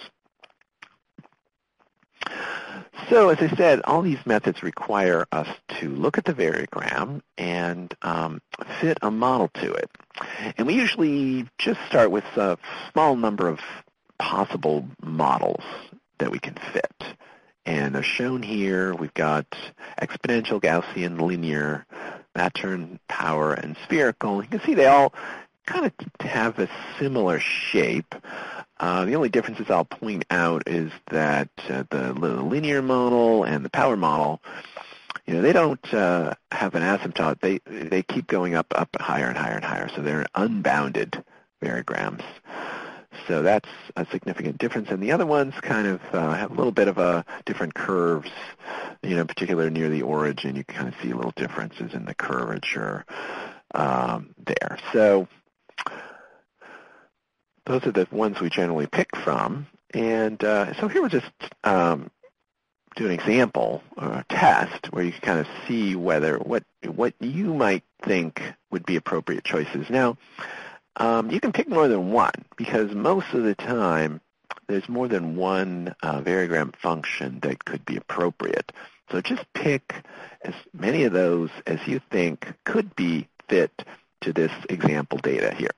So as I said, all these methods require us to look at the variogram and um, fit a model to it. And we usually just start with a small number of possible models that we can fit. And as shown here, we've got exponential, Gaussian, linear, Mattern, power, and spherical. You can see they all kind of have a similar shape. Uh, the only differences I'll point out is that uh, the, the linear model and the power model, you know, they don't uh, have an asymptote. They they keep going up, up, higher and higher and higher. So they're unbounded variograms. So that's a significant difference. And the other ones kind of uh, have a little bit of a different curves, you know, particularly near the origin. You can kind of see little differences in the curvature um, there. So those are the ones we generally pick from. And uh, so here we'll just um, do an example or a test where you can kind of see whether what what you might think would be appropriate choices. Now, um, you can pick more than one because most of the time there's more than one uh, variogram function that could be appropriate. So just pick as many of those as you think could be fit to this example data here.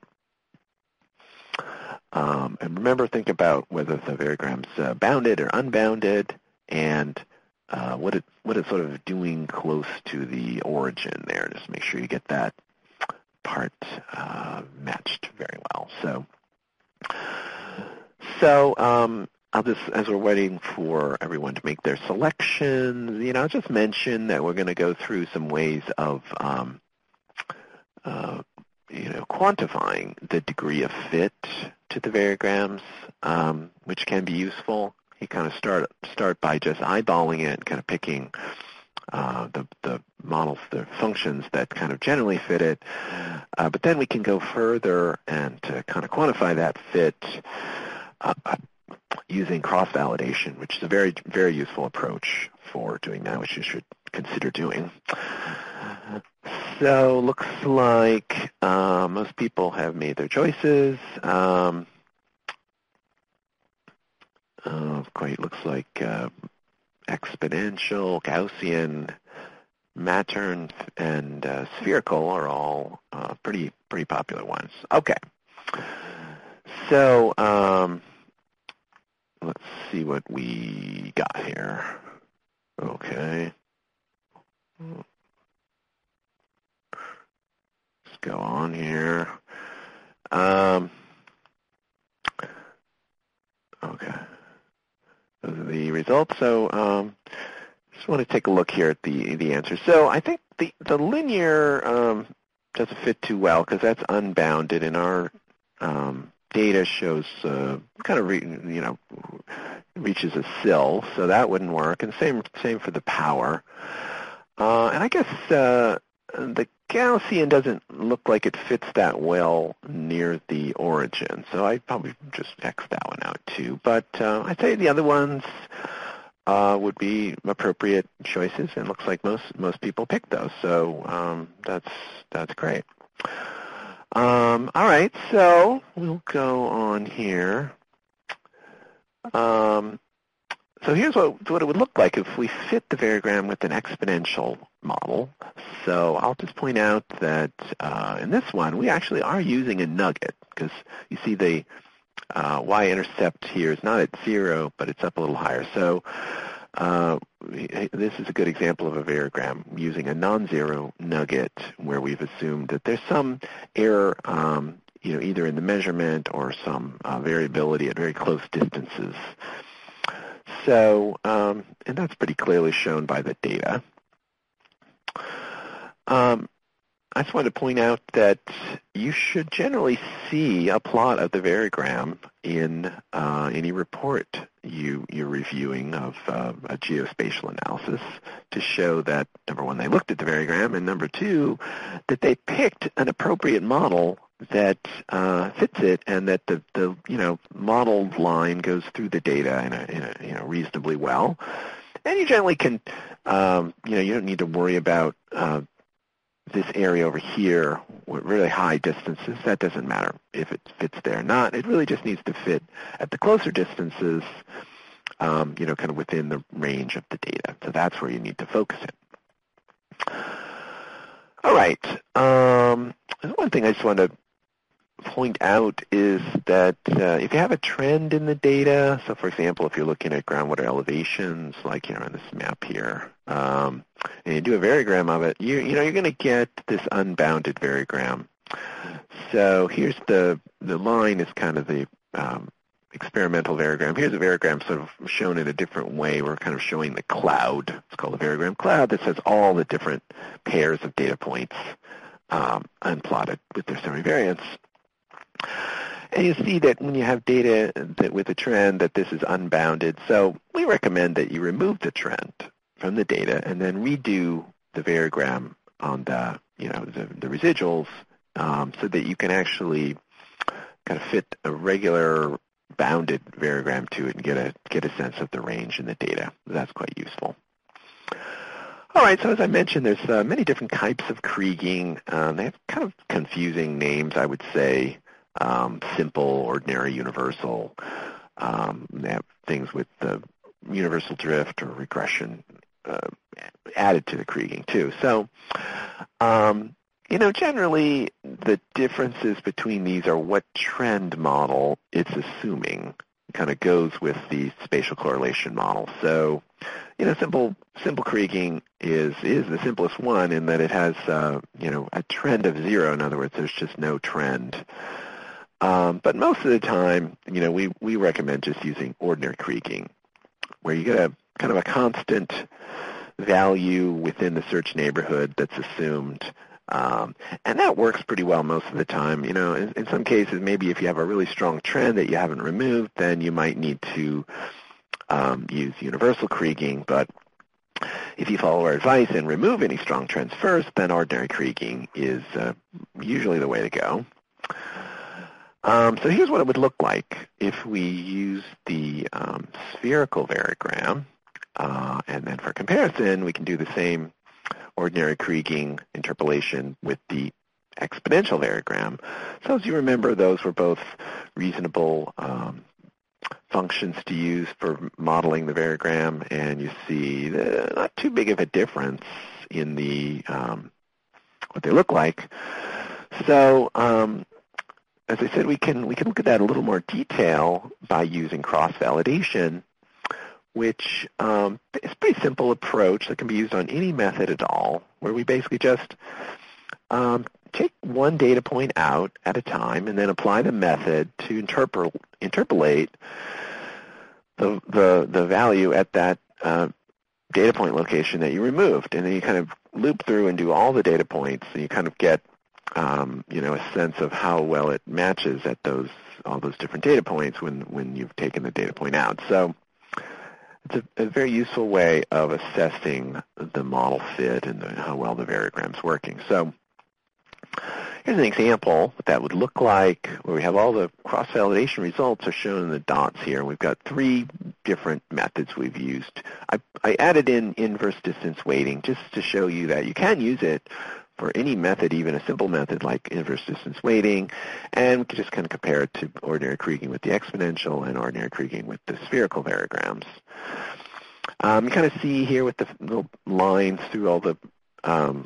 Um, and remember, think about whether the variogram's uh, bounded or unbounded, and uh, what it what it's sort of doing close to the origin there. Just make sure you get that part uh, matched very well. So, so um, I'll just, as we're waiting for everyone to make their selections, you know, I'll just mention that we're going to go through some ways of um, uh, you know, quantifying the degree of fit to the variograms, um, which can be useful. You kind of start start by just eyeballing it and kind of picking uh, the, the models, the functions that kind of generally fit it. Uh, but then we can go further and to kind of quantify that fit uh, using cross-validation, which is a very, very useful approach for doing that, which you should consider doing. So looks like uh, most people have made their choices. Um, uh, quite looks like uh, exponential, Gaussian, Mattern, and uh, spherical are all uh, pretty pretty popular ones. Okay. So um, let's see what we got here. Okay. Go on here. Um, okay. Those are the results. So um, just want to take a look here at the the answers. So I think the, the linear um, doesn't fit too well because that's unbounded, and our um, data shows uh, kind of, re, you know, reaches a sill, so that wouldn't work. And same, same for the power. Uh, and I guess uh, the Gaussian doesn't look like it fits that well near the origin, so I'd probably just X that one out too. But uh, I'd say the other ones uh, would be appropriate choices, and it looks like most most people pick those. So um, that's that's great. Um, all right, so we'll go on here. Um, So here's what, what it would look like if we fit the variogram with an exponential model. So I'll just point out that uh, in this one, we actually are using a nugget because you see the uh, y-intercept here is not at zero, but it's up a little higher. So uh, this is a good example of a variogram using a non-zero nugget where we've assumed that there's some error um, you know, either in the measurement or some uh, variability at very close distances. So, um, and that's pretty clearly shown by the data. Um, I just wanted to point out that you should generally see a plot of the variogram in uh, any report you, you're reviewing of uh, a geospatial analysis to show that, number one, they looked at the variogram, and number two, that they picked an appropriate model that uh, fits it, and that the, the you know model line goes through the data in a, in a you know reasonably well. And you generally can um, you know you don't need to worry about uh, this area over here with really high distances. That doesn't matter if it fits there or not. It really just needs to fit at the closer distances, um, you know, kind of within the range of the data. So that's where you need to focus it. All right. Um, one thing I just want to point out is that uh, if you have a trend in the data, so for example, if you're looking at groundwater elevations, like you know in this map here, um, and you do a variogram of it, you you know you're going to get this unbounded variogram. So here's the the line is kind of the um, experimental variogram. Here's a variogram sort of shown in a different way. We're kind of showing the cloud. It's called a variogram cloud that says all the different pairs of data points um, unplotted with their semivariance. And you see that when you have data that with a trend that this is unbounded. So we recommend that you remove the trend from the data and then redo the variogram on the you know the, the residuals um, so that you can actually kind of fit a regular bounded variogram to it and get a get a sense of the range in the data. That's quite useful. All right, so as I mentioned, there's uh, many different types of kriging. Um, they have kind of confusing names, I would say. Um, simple, ordinary, universal. Um, they have things with the universal drift or regression uh, added to the kriging too. So, um, you know, generally the differences between these are what trend model it's assuming kind of goes with the spatial correlation model. So, you know, simple simple kriging is is the simplest one in that it has uh, you know a trend of zero. In other words, there's just no trend. Um, but most of the time, you know, we, we recommend just using ordinary kriging, where you get a kind of a constant value within the search neighborhood that's assumed. Um, and that works pretty well most of the time. You know, in, in some cases, maybe if you have a really strong trend that you haven't removed, then you might need to um, use universal kriging. But if you follow our advice and remove any strong trends first, then ordinary kriging is uh, usually the way to go. Um, so here's what it would look like if we use the um, spherical variogram, uh, and then for comparison, we can do the same ordinary kriging interpolation with the exponential variogram. So as you remember, those were both reasonable um, functions to use for modeling the variogram, and you see the, not too big of a difference in the um, what they look like. So um, as I said, we can we can look at that in a little more detail by using cross-validation, which um, is a pretty simple approach that can be used on any method at all, where we basically just um, take one data point out at a time and then apply the method to interpol interpolate the, the, the value at that uh, data point location that you removed. And then you kind of loop through and do all the data points, and you kind of get Um, you know, a sense of how well it matches at those all those different data points when, when you've taken the data point out. So it's a, a very useful way of assessing the model fit and the, how well the variogram's working. So here's an example what that would look like, where we have all the cross-validation results are shown in the dots here. We've got three different methods we've used. I, I added in inverse distance weighting just to show you that you can use it for any method, even a simple method like inverse distance weighting, and we can just kind of compare it to ordinary kriging with the exponential and ordinary kriging with the spherical variograms. Um, you kind of see here with the little lines through all the um,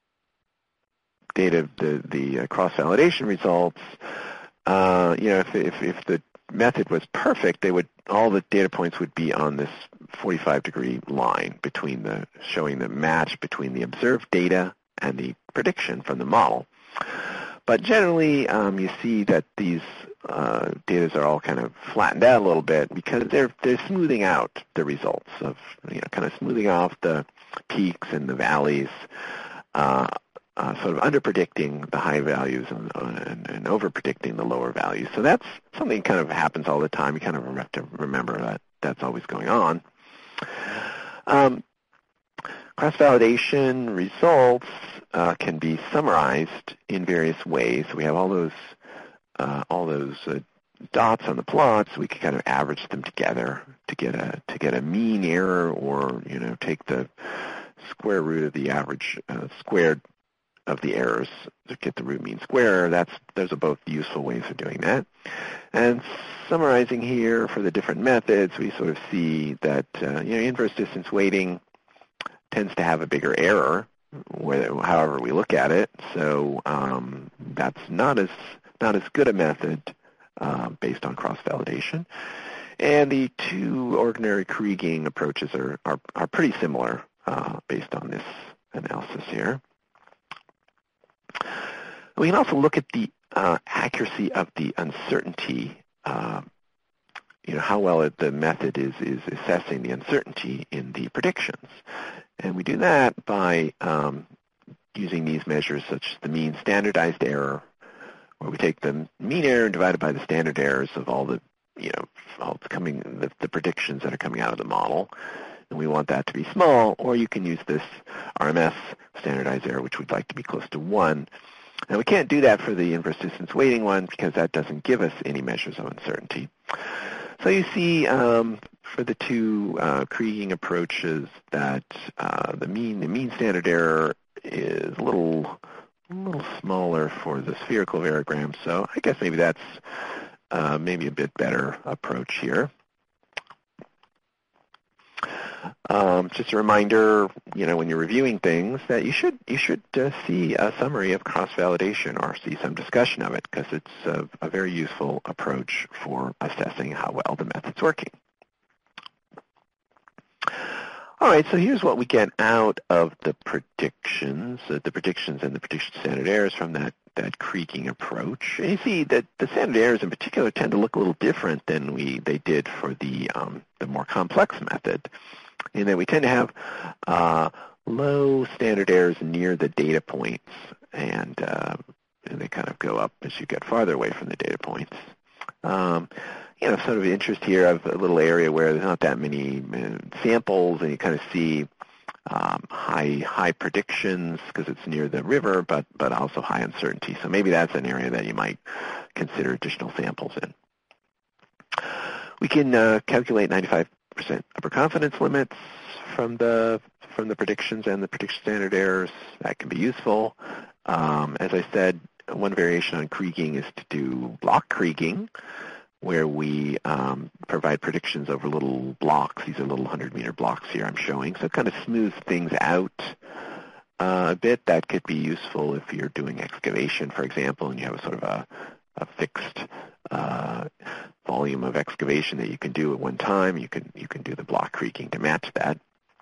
data, the, the uh, cross-validation results. Uh, you know, if, if, if the method was perfect, they would all the data points would be on this forty-five degree line between the showing the match between the observed data and the prediction from the model. But generally, um, you see that these uh, data are all kind of flattened out a little bit because they're they're smoothing out the results of, you know, kind of smoothing off the peaks and the valleys, uh, uh, sort of under-predicting the high values and, uh, and, and over-predicting the lower values. So that's something that kind of happens all the time. You kind of have to remember that that's always going on. Um, cross-validation results uh, can be summarized in various ways. We have all those uh, all those uh, dots on the plots. We can kind of average them together to get a to get a mean error, or, you know, take the square root of the average uh, squared of the errors to get the root mean square. That's those are both useful ways of doing that. And summarizing here for the different methods, we sort of see that uh, you know, inverse distance weighting tends to have a bigger error, whether, however we look at it. So um, that's not as not as good a method uh, based on cross-validation. And the two ordinary Kriging approaches are are, are pretty similar uh, based on this analysis here. We can also look at the uh, accuracy of the uncertainty, uh, you know, how well it, the method is, is assessing the uncertainty in the predictions. And we do that by um, using these measures such as the mean standardized error, where we take the mean error divided by the standard errors of all the, you know, all the, coming, the, the predictions that are coming out of the model. And we want that to be small, or you can use this R M S standardized error, which we'd like to be close to one. Now, we can't do that for the inverse distance weighting one because that doesn't give us any measures of uncertainty. So you see um, for the two uh, Kriging approaches that uh, the mean the mean standard error is a little, a little smaller for the spherical variogram. So I guess maybe that's uh, maybe a bit better approach here. Um, just a reminder, you know, when you're reviewing things, that you should you should uh, see a summary of cross-validation or see some discussion of it, because it's a, a very useful approach for assessing how well the method's working. All right, so here's what we get out of the predictions, uh, the predictions and the prediction standard errors from that that Kriging approach. And you see that the standard errors in particular tend to look a little different than we they did for the um, the more complex method, in that we tend to have uh, low standard errors near the data points, and, uh, and they kind of go up as you get farther away from the data points. Um, you know, sort of interest here of a little area where there's not that many uh, samples, and you kind of see um, high high predictions because it's near the river, but but also high uncertainty. So maybe that's an area that you might consider additional samples in. We can uh, calculate ninety-five percent upper confidence limits from the from the predictions and the prediction standard errors. That can be useful. Um, as I said, one variation on Kriging is to do block Kriging, where we um, provide predictions over little blocks. These are little hundred-meter blocks here I'm showing. So it kind of smooths things out uh, a bit. That could be useful if you're doing excavation, for example, and you have a sort of a, a fixed uh, volume of excavation that you can do at one time. You can you can do the block Kriging to match that.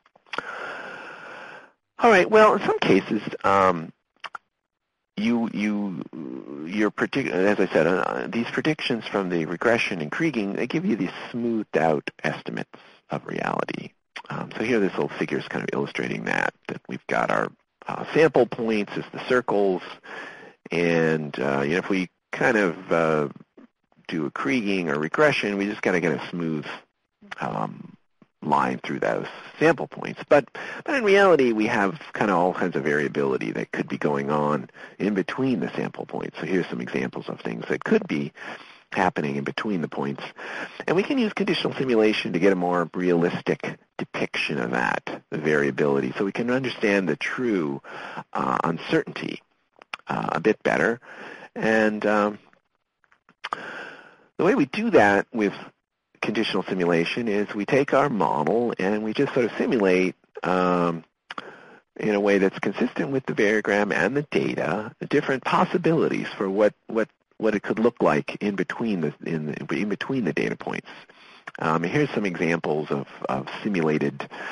All right. Well, in some cases, um, you you your predict as I said, uh, these predictions from the regression and Kriging, they give you these smoothed out estimates of reality. Um, so here, this little figure is kind of illustrating that that we've got our uh, sample points as the circles, and uh, you know, if we kind of uh, do a Kriging or regression, we just kind of get a smooth um, line through those sample points. But, but in reality, we have kind of all kinds of variability that could be going on in between the sample points. So here's some examples of things that could be happening in between the points. And we can use conditional simulation to get a more realistic depiction of that, the variability, so we can understand the true uh, uncertainty uh, a bit better. And um, the way we do that with conditional simulation is we take our model and we just sort of simulate um, in a way that's consistent with the variogram and the data, the different possibilities for what, what, what it could look like in between the, in, the, in between the data points. Um, here's some examples of, of simulated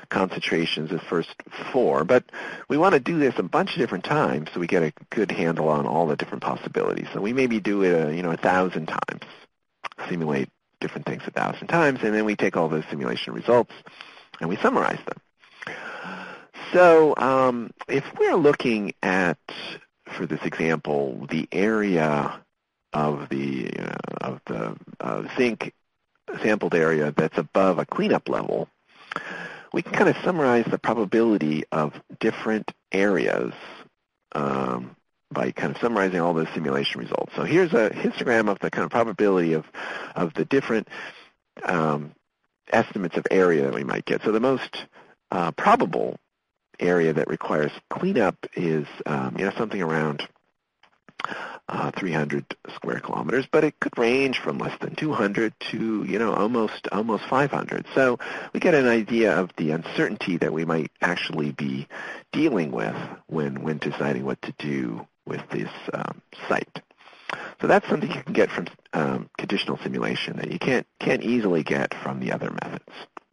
concentrations, the first four. But we want to do this a bunch of different times so we get a good handle on all the different possibilities. So we maybe do it, a, you know, a thousand times, simulate different things a thousand times, and then we take all those simulation results and we summarize them. So um, if we're looking at, for this example, the area of the uh, of the uh, zinc sampled area that's above a cleanup level, we can kind of summarize the probability of different areas um, by kind of summarizing all those simulation results. So here's a histogram of the kind of probability of, of the different um, estimates of area that we might get. So the most uh, probable area that requires cleanup is um, you know, something around uh, three hundred square kilometers, but it could range from less than two hundred to you know almost almost five hundred. So we get an idea of the uncertainty that we might actually be dealing with when when deciding what to do with this um, site. So that's something you can get from um, conditional simulation that you can't can't easily get from the other methods.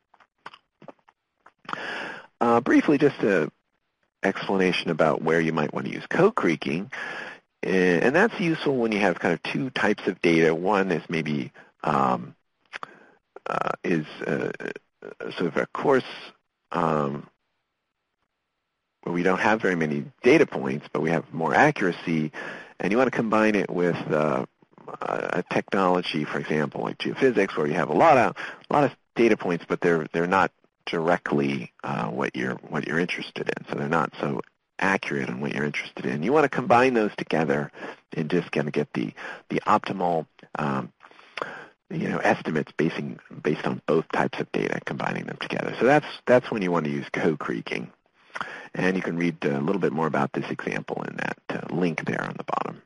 Uh, briefly, just an explanation about where you might want to use code creaking. And that's useful when you have kind of two types of data. One is maybe um, uh, is uh, sort of a course um, where we don't have very many data points, but we have more accuracy, and you want to combine it with uh, a technology, for example, like geophysics, where you have a lot of a lot of data points, but they're they're not directly uh, what you're what you're interested in. So they're not so accurate in what you're interested in. You want to combine those together and just kind of get the the optimal um, you know estimates basing based on both types of data, combining them together. So that's that's when you want to use code creaking. And you can read a little bit more about this example in that uh, link there on the bottom.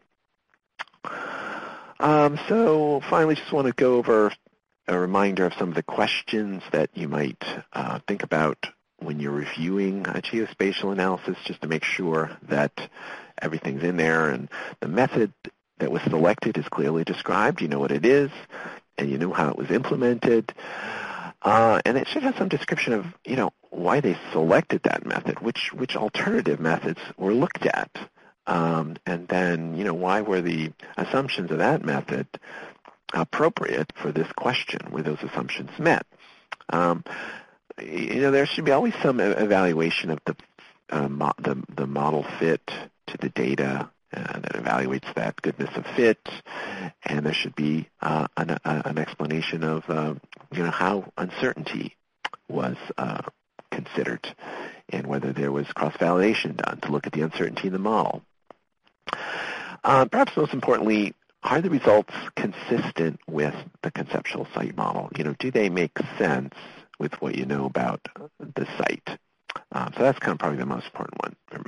Um, so finally, just want to go over a reminder of some of the questions that you might uh, think about when you're reviewing a geospatial analysis, just to make sure that everything's in there and the method that was selected is clearly described. You know what it is, and you know how it was implemented. Uh, and it should have some description of, you know, why they selected that method, which which alternative methods were looked at, um, and then, you know, why were the assumptions of that method appropriate for this question? Were those assumptions met? Um, you know, there should be always some evaluation of the uh, mo the the model fit to the data uh, that evaluates that goodness of fit, and there should be uh, an, uh, an explanation of uh, you know how uncertainty was uh, considered and whether there was cross-validation done to look at the uncertainty in the model. Uh, perhaps most importantly, are the results consistent with the conceptual site model? You know, do they make sense with what you know about the site? Um, so that's kind of probably the most important one to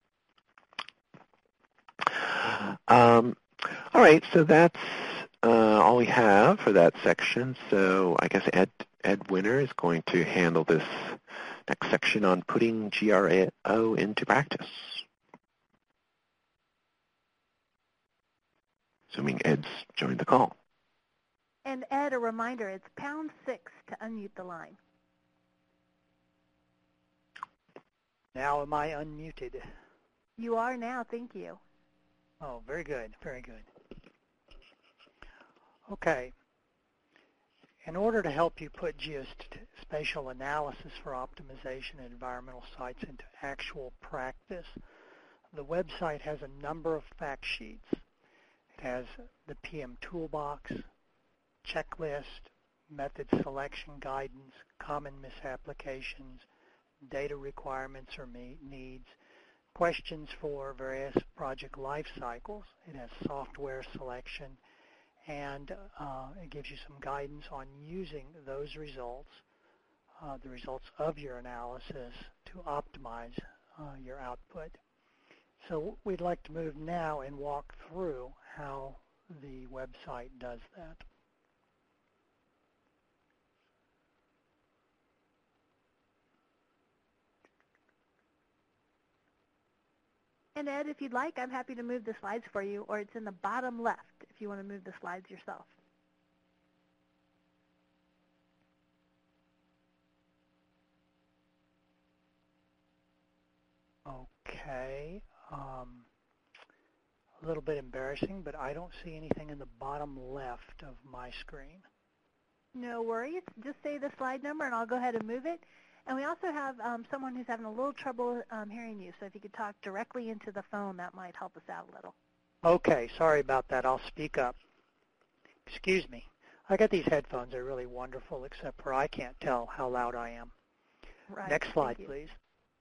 remember. Um, all right, so that's uh, all we have for that section. So I guess Ed, Ed Winter is going to handle this next section on putting G R O into practice. Assuming Ed's joined the call. And Ed, a reminder, it's pound six to unmute the line. Now am I unmuted? You are now, thank you. Oh, very good, very good. Okay. In order to help you put geospatial analysis for optimization of environmental sites into actual practice, the website has a number of fact sheets. It has the P M toolbox, checklist, method selection guidance, common misapplications, data requirements or needs, questions for various project life cycles. It has software selection, and uh, it gives you some guidance on using those results, uh, the results of your analysis, to optimize uh, your output. So we'd like to move now and walk through how the website does that. And Ed, if you'd like, I'm happy to move the slides for you, or it's in the bottom left if you want to move the slides yourself. Okay. Um, a little bit embarrassing, but I don't see anything in the bottom left of my screen. No worries. Just say the slide number, and I'll go ahead and move it. And we also have um, someone who's having a little trouble um, hearing you, so if you could talk directly into the phone, that might help us out a little. Okay, sorry about that. I'll speak up. Excuse me. I got these headphones. They're really wonderful, except for I can't tell how loud I am. Right. Next slide, Thank you. please.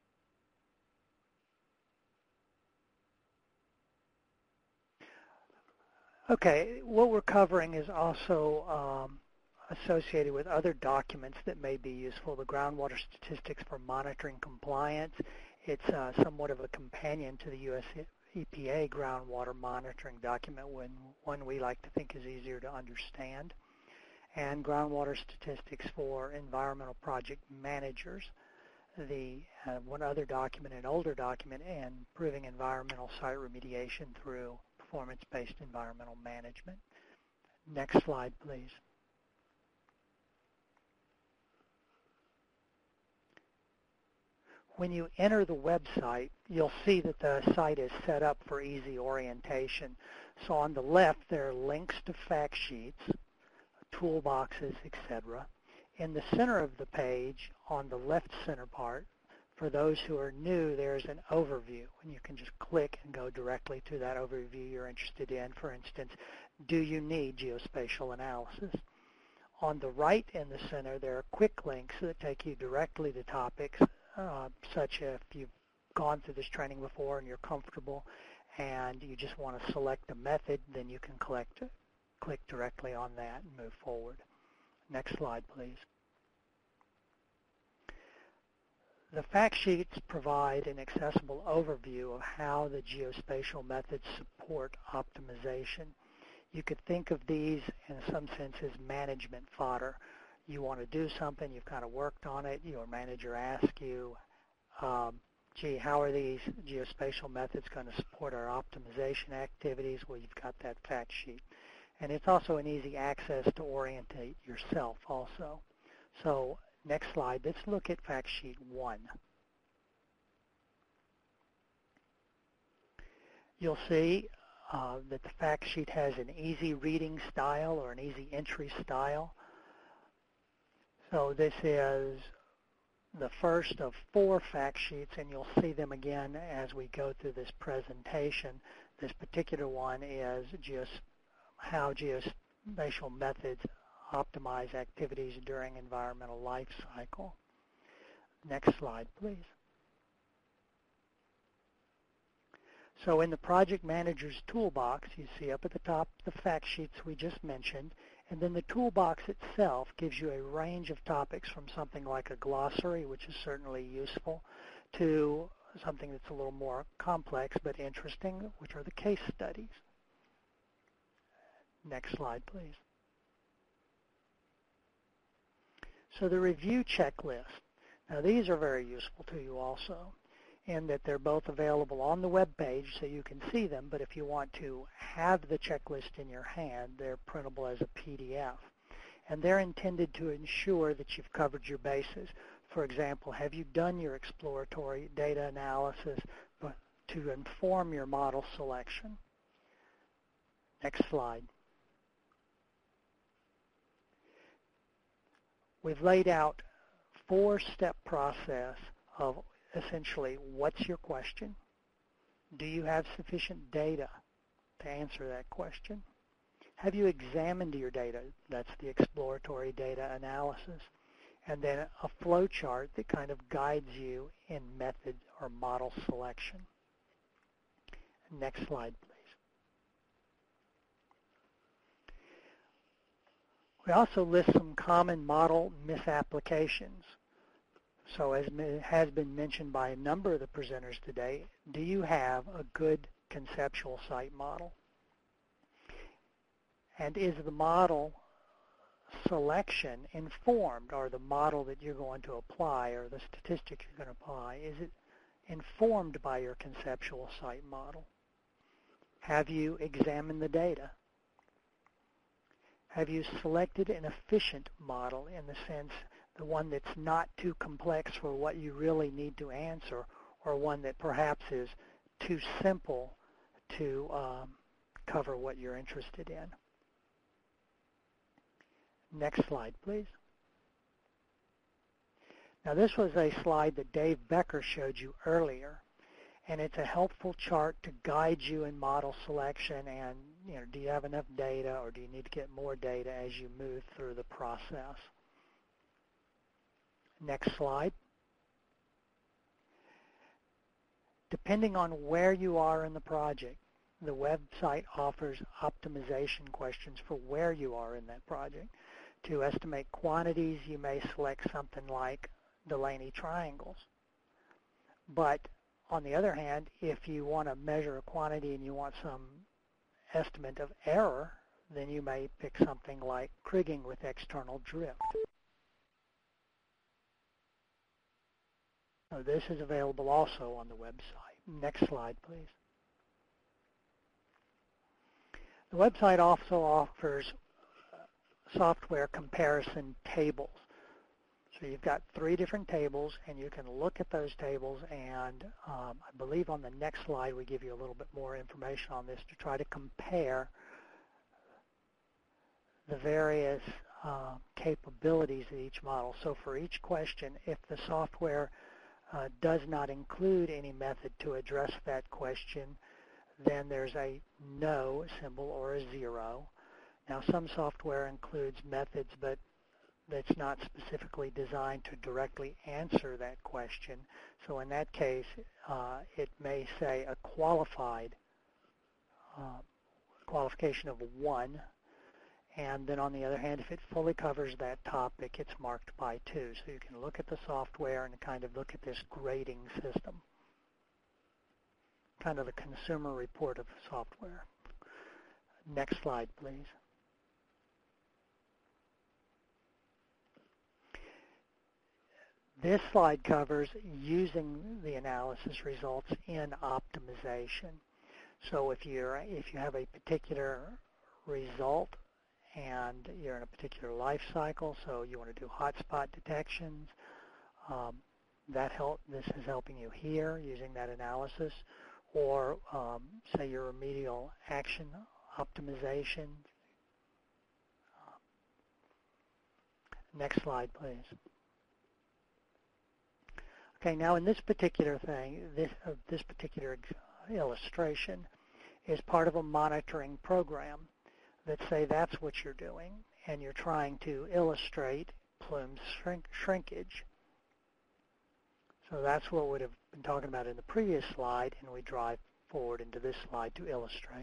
Okay, what we're covering is also um, associated with other documents that may be useful. The groundwater statistics for monitoring compliance. It's uh, somewhat of a companion to the U S E P A groundwater monitoring document, when one we like to think is easier to understand. And groundwater statistics for environmental project managers. The uh, one other document, an older document, and improving environmental site remediation through performance-based environmental management. Next slide, please. When you enter the website, you'll see that the site is set up for easy orientation. So on the left, there are links to fact sheets, toolboxes, et cetera. In the center of the page, on the left center part, for those who are new, there's an overview, and you can just click and go directly to that overview you're interested in. For instance, do you need geospatial analysis? On the right in the center, there are quick links that take you directly to topics, uh, such as if you've gone through this training before and you're comfortable and you just want to select a method, then you can collect, click directly on that and move forward. Next slide, please. The fact sheets provide an accessible overview of how the geospatial methods support optimization. You could think of these in some sense as management fodder. You want to do something, you've kind of worked on it, your manager asks you, um, gee, how are these geospatial methods going to support our optimization activities? Well, you've got that fact sheet. And it's also an easy access to orientate yourself also. So next slide, let's look at fact sheet one. You'll see uh, that the fact sheet has an easy reading style or an easy entry style. So this is the first of four fact sheets, and you'll see them again as we go through this presentation. This particular one is just how geospatial methods optimize activities during environmental life cycle. Next slide, please. So in the project manager's toolbox, you see up at the top the fact sheets we just mentioned, and then the toolbox itself gives you a range of topics from something like a glossary, which is certainly useful, to something that's a little more complex but interesting, which are the case studies. Next slide, please. So the review checklist. Now these are very useful to you also, in that they're both available on the web page so you can see them, but if you want to have the checklist in your hand, they're printable as a P D F. And they're intended to ensure that you've covered your bases. For example, have you done your exploratory data analysis to inform your model selection? Next slide. We've laid out four-step process of essentially, what's your question? Do you have sufficient data to answer that question? Have you examined your data? That's the exploratory data analysis. And then a flow chart that kind of guides you in method or model selection. Next slide, please. We also list some common model misapplications. So as has been mentioned by a number of the presenters today, do you have a good conceptual site model? And is the model selection informed, or the model that you're going to apply, or the statistic you're going to apply, is it informed by your conceptual site model? Have you examined the data? Have you selected an efficient model, in the sense the one that's not too complex for what you really need to answer, or one that perhaps is too simple to um, cover what you're interested in. Next slide, please. Now this was a slide that Dave Becker showed you earlier, and it's a helpful chart to guide you in model selection and, you know, do you have enough data or do you need to get more data as you move through the process. Next slide. Depending on where you are in the project, the website offers optimization questions for where you are in that project. To estimate quantities, you may select something like Delaney triangles. But on the other hand, if you want to measure a quantity and you want some estimate of error, then you may pick something like Kriging with external drift. So this is available also on the website. Next slide, please. The website also offers software comparison tables. So you've got three different tables, and you can look at those tables, and um, I believe on the next slide we give you a little bit more information on this to try to compare the various uh, capabilities of each model. So for each question, if the software uh, does not include any method to address that question, then there's a no symbol or a zero. Now some software includes methods, but that's not specifically designed to directly answer that question. So in that case, uh, it may say a qualified uh, qualification of one, and then on the other hand, if it fully covers that topic, it's marked by two. So you can look at the software and kind of look at this grading system, kind of a consumer report of software. Next slide, please. This slide covers using the analysis results in optimization. So if you're if you have a particular result and you're in a particular life cycle, so you want to do hotspot detections, um, that help. This is helping you here using that analysis, or um, say your remedial action optimization. Next slide, please. Okay, now in this particular thing, this, uh, this particular illustration is part of a monitoring program that say that's what you're doing, and you're trying to illustrate plume shrink shrinkage. So that's what we would have been talking about in the previous slide, and we drive forward into this slide to illustrate.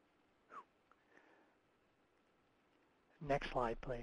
Next slide, please.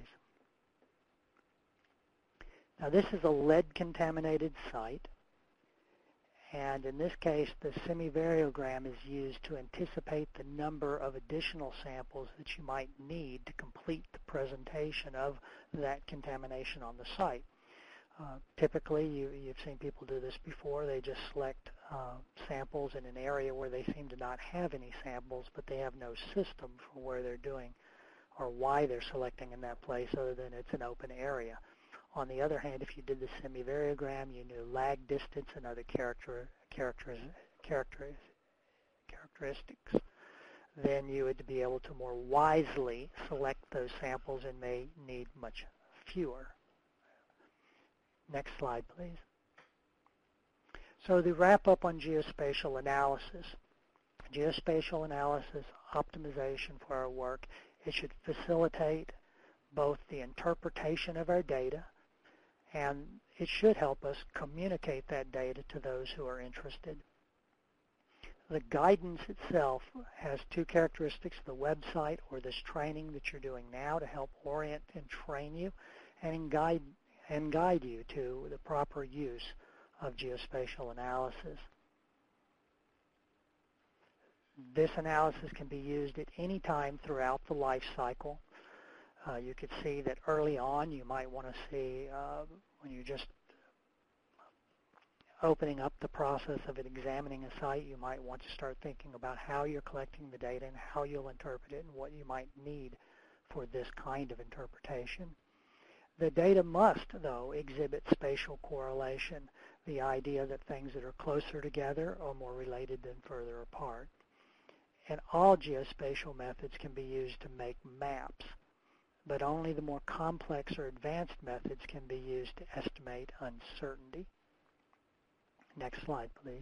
Now this is a lead-contaminated site, and in this case the semivariogram is used to anticipate the number of additional samples that you might need to complete the presentation of that contamination on the site. Uh, typically, you, you've seen people do this before. They just select uh, samples in an area where they seem to not have any samples, but they have no system for where they're doing or why they're selecting in that place other than it's an open area. On the other hand, if you did the semivariogram, you knew lag distance and other character, character, character, characteristics, then you would be able to more wisely select those samples and may need much fewer. Next slide, please. So the wrap up on geospatial analysis. Geospatial analysis optimization for our work, it should facilitate both the interpretation of our data, and it should help us communicate that data to those who are interested. The guidance itself has two characteristics: the website or this training that you're doing now to help orient and train you and guide and guide you to the proper use of geospatial analysis. This analysis can be used at any time throughout the life cycle. Uh, you could see that early on you might want to see uh, when you're just opening up the process of examining a site, you might want to start thinking about how you're collecting the data and how you'll interpret it and what you might need for this kind of interpretation. The data must, though, exhibit spatial correlation. the idea that things that are closer together are more related than further apart. And all geospatial methods can be used to make maps, but only the more complex or advanced methods can be used to estimate uncertainty. Next slide, please.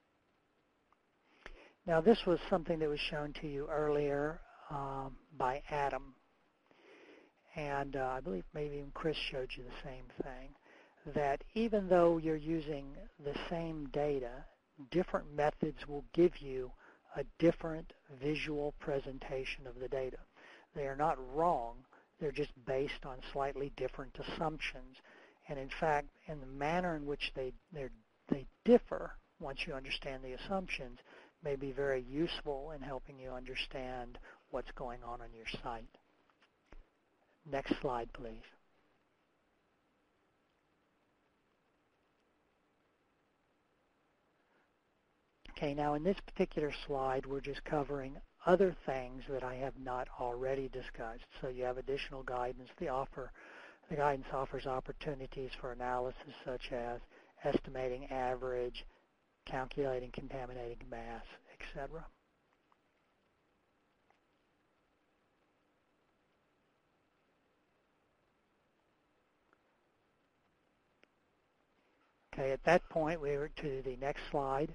Now, this was something that was shown to you earlier um, by Adam, and uh, I believe maybe even Chris showed you the same thing, that even though you're using the same data, different methods will give you a different visual presentation of the data. They are not wrong, they're just based on slightly different assumptions. And in fact, in the manner in which they, they differ, once you understand the assumptions, may be very useful in helping you understand what's going on on your site. Next slide, please. Okay, now in this particular slide, we're just covering other things that I have not already discussed. So you have additional guidance. The, offer, the guidance offers opportunities for analysis such as estimating average, calculating contaminating mass, et cetera. Okay, at that point, we were to the next slide,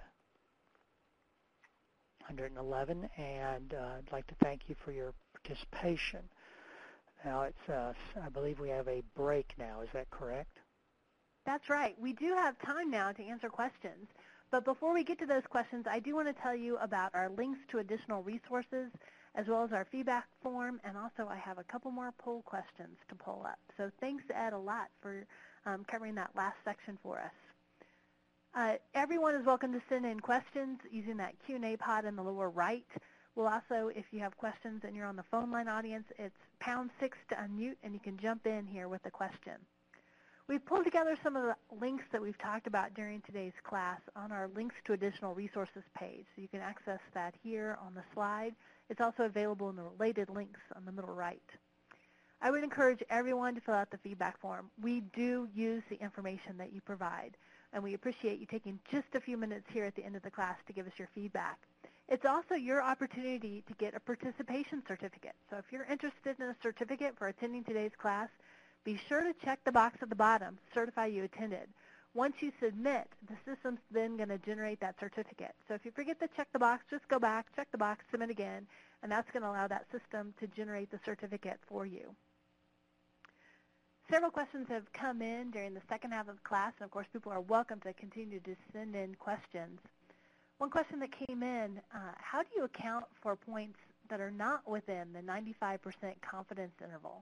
one hundred eleven, and uh, I'd like to thank you for your participation. Now, it's, uh, I believe we have a break now. Is that correct? That's right. We do have time now to answer questions. But before we get to those questions, I do want to tell you about our links to additional resources, as well as our feedback form, and also I have a couple more poll questions to pull up. So thanks, Ed, a lot for um, covering that last section for us. Uh, everyone is welcome to send in questions using that Q and A pod in the lower right. We'll also, if you have questions and you're on the phone line audience, it's pound six to unmute, and you can jump in here with a question. We've pulled together some of the links that we've talked about during today's class on our links to additional resources page. So you can access that here on the slide. It's also available in the related links on the middle right. I would encourage everyone to fill out the feedback form. We do use the information that you provide, and we appreciate you taking just a few minutes here at the end of the class to give us your feedback. It's also your opportunity to get a participation certificate. So if you're interested in a certificate for attending today's class, be sure to check the box at the bottom to certify you attended. Once you submit, the system's then going to generate that certificate. So if you forget to check the box, just go back, check the box, submit again, and that's going to allow that system to generate the certificate for you. Several questions have come in during the second half of the class, and of course people are welcome to continue to send in questions. One question that came in, uh, how do you account for points that are not within the ninety-five percent confidence interval?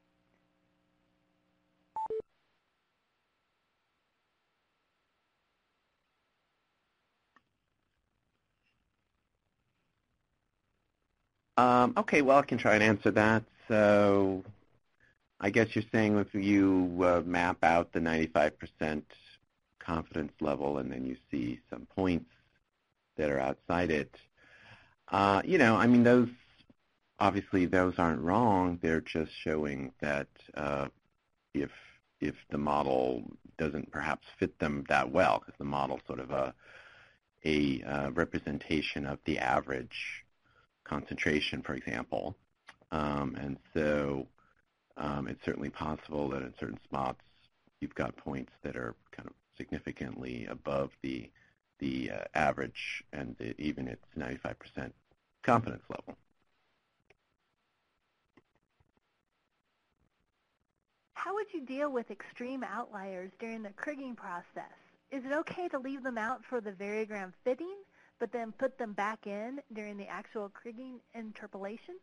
Um, okay, well, I can try and answer that. So I guess you're saying if you uh, map out the ninety-five percent confidence level and then you see some points that are outside it, uh, you know, I mean, those, obviously those aren't wrong. They're just showing that uh, if, if the model doesn't perhaps fit them that well, because the model's sort of a, a uh, representation of the average concentration, for example. Um, and so um, it's certainly possible that in certain spots you've got points that are kind of significantly above the the uh, average and the, even its ninety-five percent confidence level. How would you deal with extreme outliers during the kriging process? Is it okay to leave them out for the variogram fitting, but then put them back in during the actual kriging interpolation?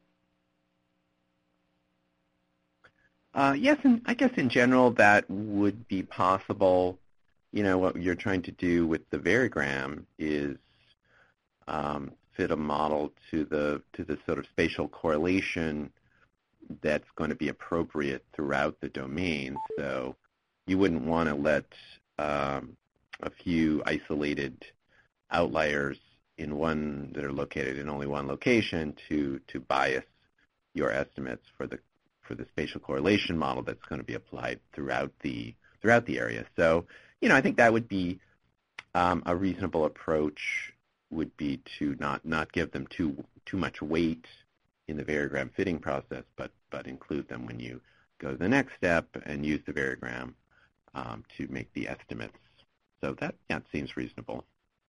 Uh, yes, and I guess in general that would be possible. You know, what you're trying to do with the variogram is um, fit a model to the to the sort of spatial correlation that's going to be appropriate throughout the domain. So you wouldn't want to let um, a few isolated outliers in one that are located in only one location to to bias your estimates for the for the spatial correlation model that's going to be applied throughout the throughout the area. So you know, I think that would be um, a reasonable approach. Would be to not not give them too too much weight in the variogram fitting process, but but include them when you go to the next step and use the variogram um, to make the estimates. So that yeah, it seems reasonable.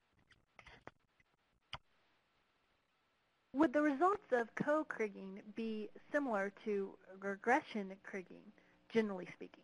Would the results of co-kriging be similar to regression kriging, generally speaking?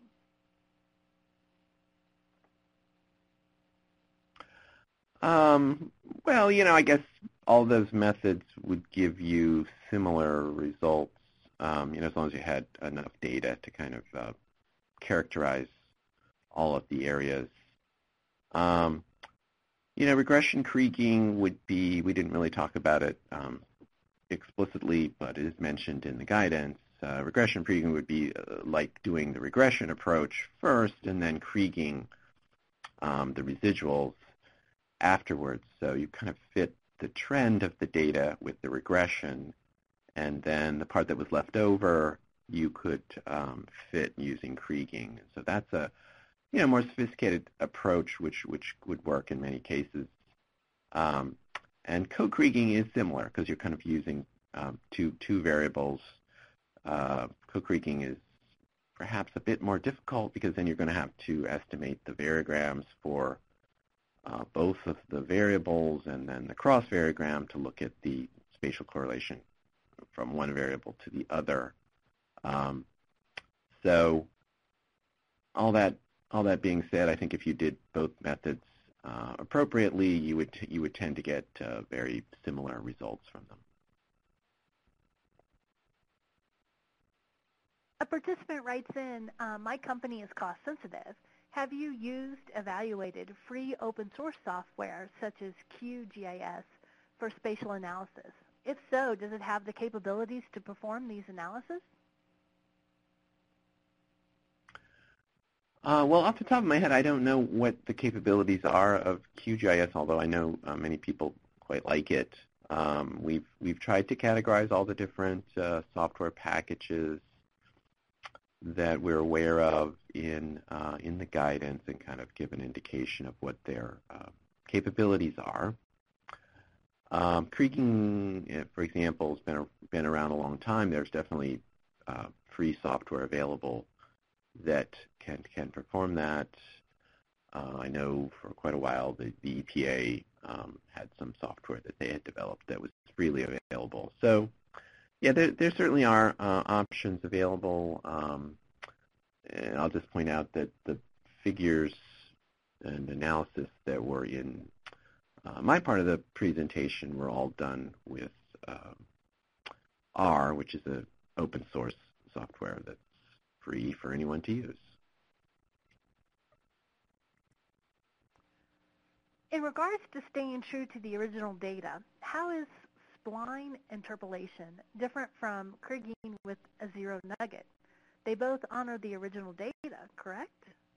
Um, well, you know, I guess all those methods would give you similar results, um, you know, as long as you had enough data to kind of uh, characterize all of the areas. Um, you know, regression kriging would be, we didn't really talk about it um, explicitly, but it is mentioned in the guidance. Uh, regression kriging would be uh, like doing the regression approach first and then kriging um, the residuals afterwards. So you kind of fit the trend of the data with the regression, and then the part that was left over you could um, fit using kriging. So that's a you know more sophisticated approach, which which would work in many cases. Um, and co-kriging is similar because you're kind of using um, two two variables. Uh, co-kriging is perhaps a bit more difficult because then you're going to have to estimate the variograms for uh, both of the variables and then the cross-variogram to look at the spatial correlation from one variable to the other. Um, so all that all that being said, I think if you did both methods uh, appropriately, you would you would tend to get uh, very similar results from them. A participant writes in, uh, my company is cost sensitive. Have you used, evaluated free open source software such as Q G I S for spatial analysis? If so, does it have the capabilities to perform these analyses? Uh, well, off the top of my head, I don't know what the capabilities are of Q G I S, although I know uh, many people quite like it. Um, we've we've tried to categorize all the different uh, software packages that we're aware of in uh, in the guidance and kind of give an indication of what their uh, capabilities are. Um, kriging, for example, has been been around a long time. There's definitely uh, free software available that can can perform that. Uh, I know for quite a while the, the E P A um, had some software that they had developed that was freely available. So yeah, there, there certainly are uh, options available. Um, and I'll just point out that the figures and analysis that were in uh, my part of the presentation were all done with uh, R, which is an open source software that's free for anyone to use. In regards to staying true to the original data, how is spline interpolation different from kriging with a zero nugget? They both honor the original data, correct?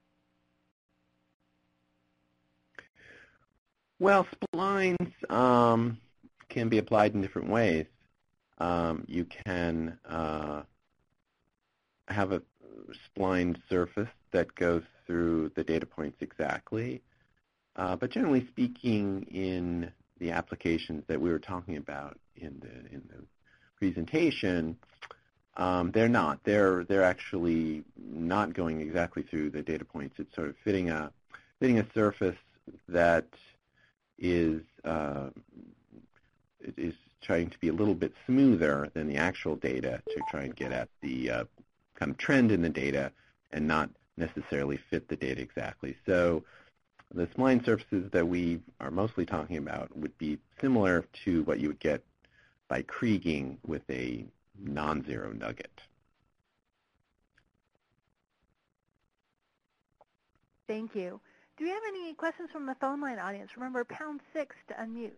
Well, splines um, can be applied in different ways. Um, you can uh, have a spline surface that goes through the data points exactly. Uh, but generally speaking, in the applications that we were talking about in the in the presentation, um, they're not. They're they're actually not going exactly through the data points. It's sort of fitting a fitting a surface that is uh, is trying to be a little bit smoother than the actual data to try and get at the uh, kind of trend in the data and not necessarily fit the data exactly. So the spline surfaces that we are mostly talking about would be similar to what you would get by kriging with a non-zero nugget. Thank you. Do we have any questions from the phone line audience? Remember, pound six to unmute.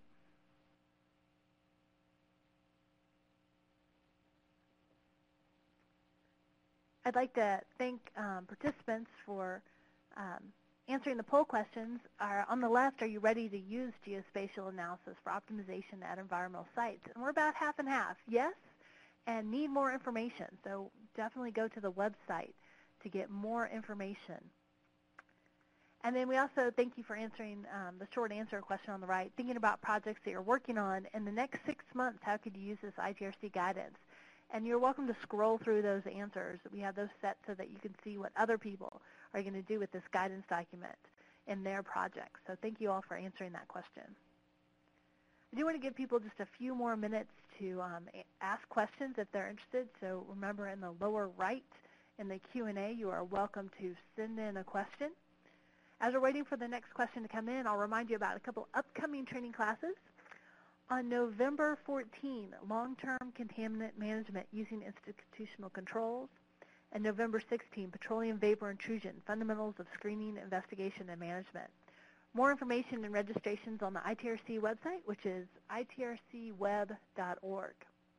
I'd like to thank um, participants for um, answering the poll questions. Are, on the left, are you ready to use geospatial analysis for optimization at environmental sites? And we're about half and half, yes, and need more information. So definitely go to the website to get more information. And then we also thank you for answering um, the short answer question on the right, thinking about projects that you're working on. In the next six months, how could you use this I T R C guidance? And you're welcome to scroll through those answers. We have those set so that you can see what other people are going to do with this guidance document in their projects. So thank you all for answering that question. I do want to give people just a few more minutes to um, ask questions if they're interested. So remember, in the lower right in the Q and A, you are welcome to send in a question. As we're waiting for the next question to come in, I'll remind you about a couple upcoming training classes. On November fourteenth, long-term contaminant management using institutional controls. And November sixteenth, petroleum vapor intrusion, fundamentals of screening, investigation, and management. More information and registrations on the I T R C website, which is I T R C web dot org.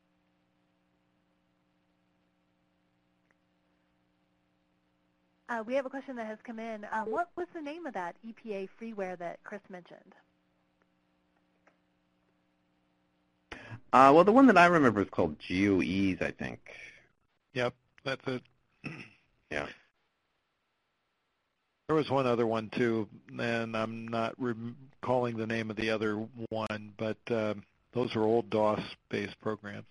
Uh, we have a question that has come in. Uh, what was the name of that E P A freeware that Chris mentioned? Uh, well, the one that I remember is called GeoEase, I think. Yep, that's it. Yeah. There was one other one too, and I'm not recalling the name of the other one, but uh, those are old DOS-based programs.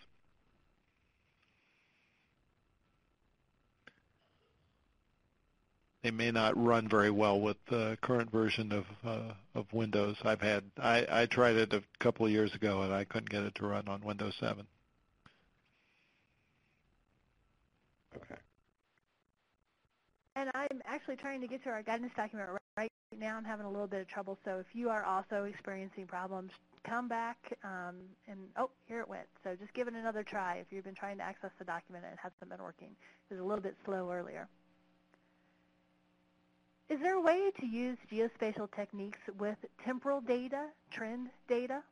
They may not run very well with the current version of uh, of Windows. I've had I, I tried it a couple of years ago, and I couldn't get it to run on Windows seven. Okay. And I'm actually trying to get to our guidance document right now. I'm having a little bit of trouble, so if you are also experiencing problems, come back um, and, oh, here it went. So just give it another try if you've been trying to access the document and it hasn't been working. It was a little bit slow earlier. Is there a way to use geospatial techniques with temporal data, trend data?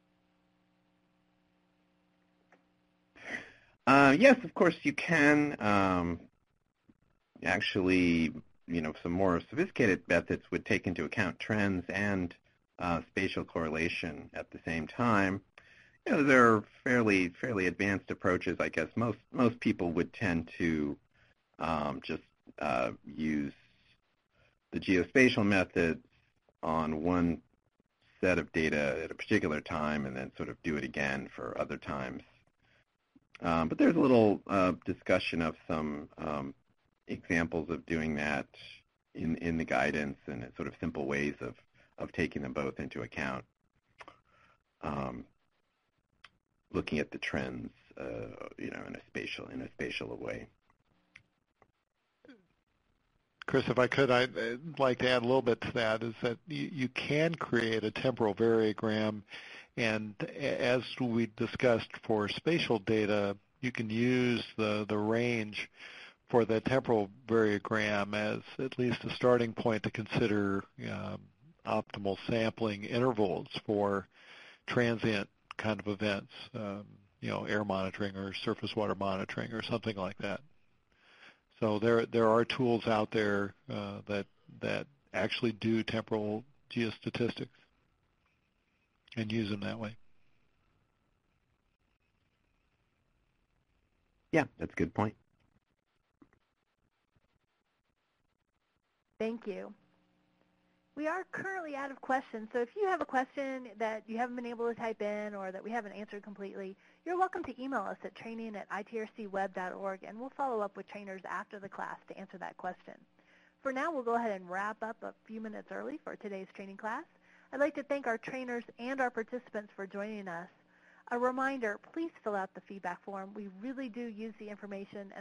Uh, yes, of course you can. Um, actually, you know, some more sophisticated methods would take into account trends and uh, spatial correlation at the same time. You know, there are fairly fairly advanced approaches. I guess most most people would tend to um, just uh, use the geospatial methods on one set of data at a particular time and then sort of do it again for other times. Um, but there's a little uh, discussion of some um, examples of doing that in, in the guidance and sort of simple ways of, of taking them both into account. Um, looking at the trends, uh, you know, in a spatial in a spatial way. Chris, if I could, I'd like to add a little bit to that, is that you, you can create a temporal variogram, and as we discussed for spatial data, you can use the, the range for the temporal variogram as at least a starting point to consider um, optimal sampling intervals for transient kind of events, um, you know, air monitoring or surface water monitoring or something like that. So there there are tools out there uh, that that actually do temporal geostatistics and use them that way. Yeah, that's a good point. Thank you. We are currently out of questions, so if you have a question that you haven't been able to type in or that we haven't answered completely, you're welcome to email us at training at I T R C web dot org, and we'll follow up with trainers after the class to answer that question. For now, we'll go ahead and wrap up a few minutes early for today's training class. I'd like to thank our trainers and our participants for joining us. A reminder, please fill out the feedback form. We really do use the information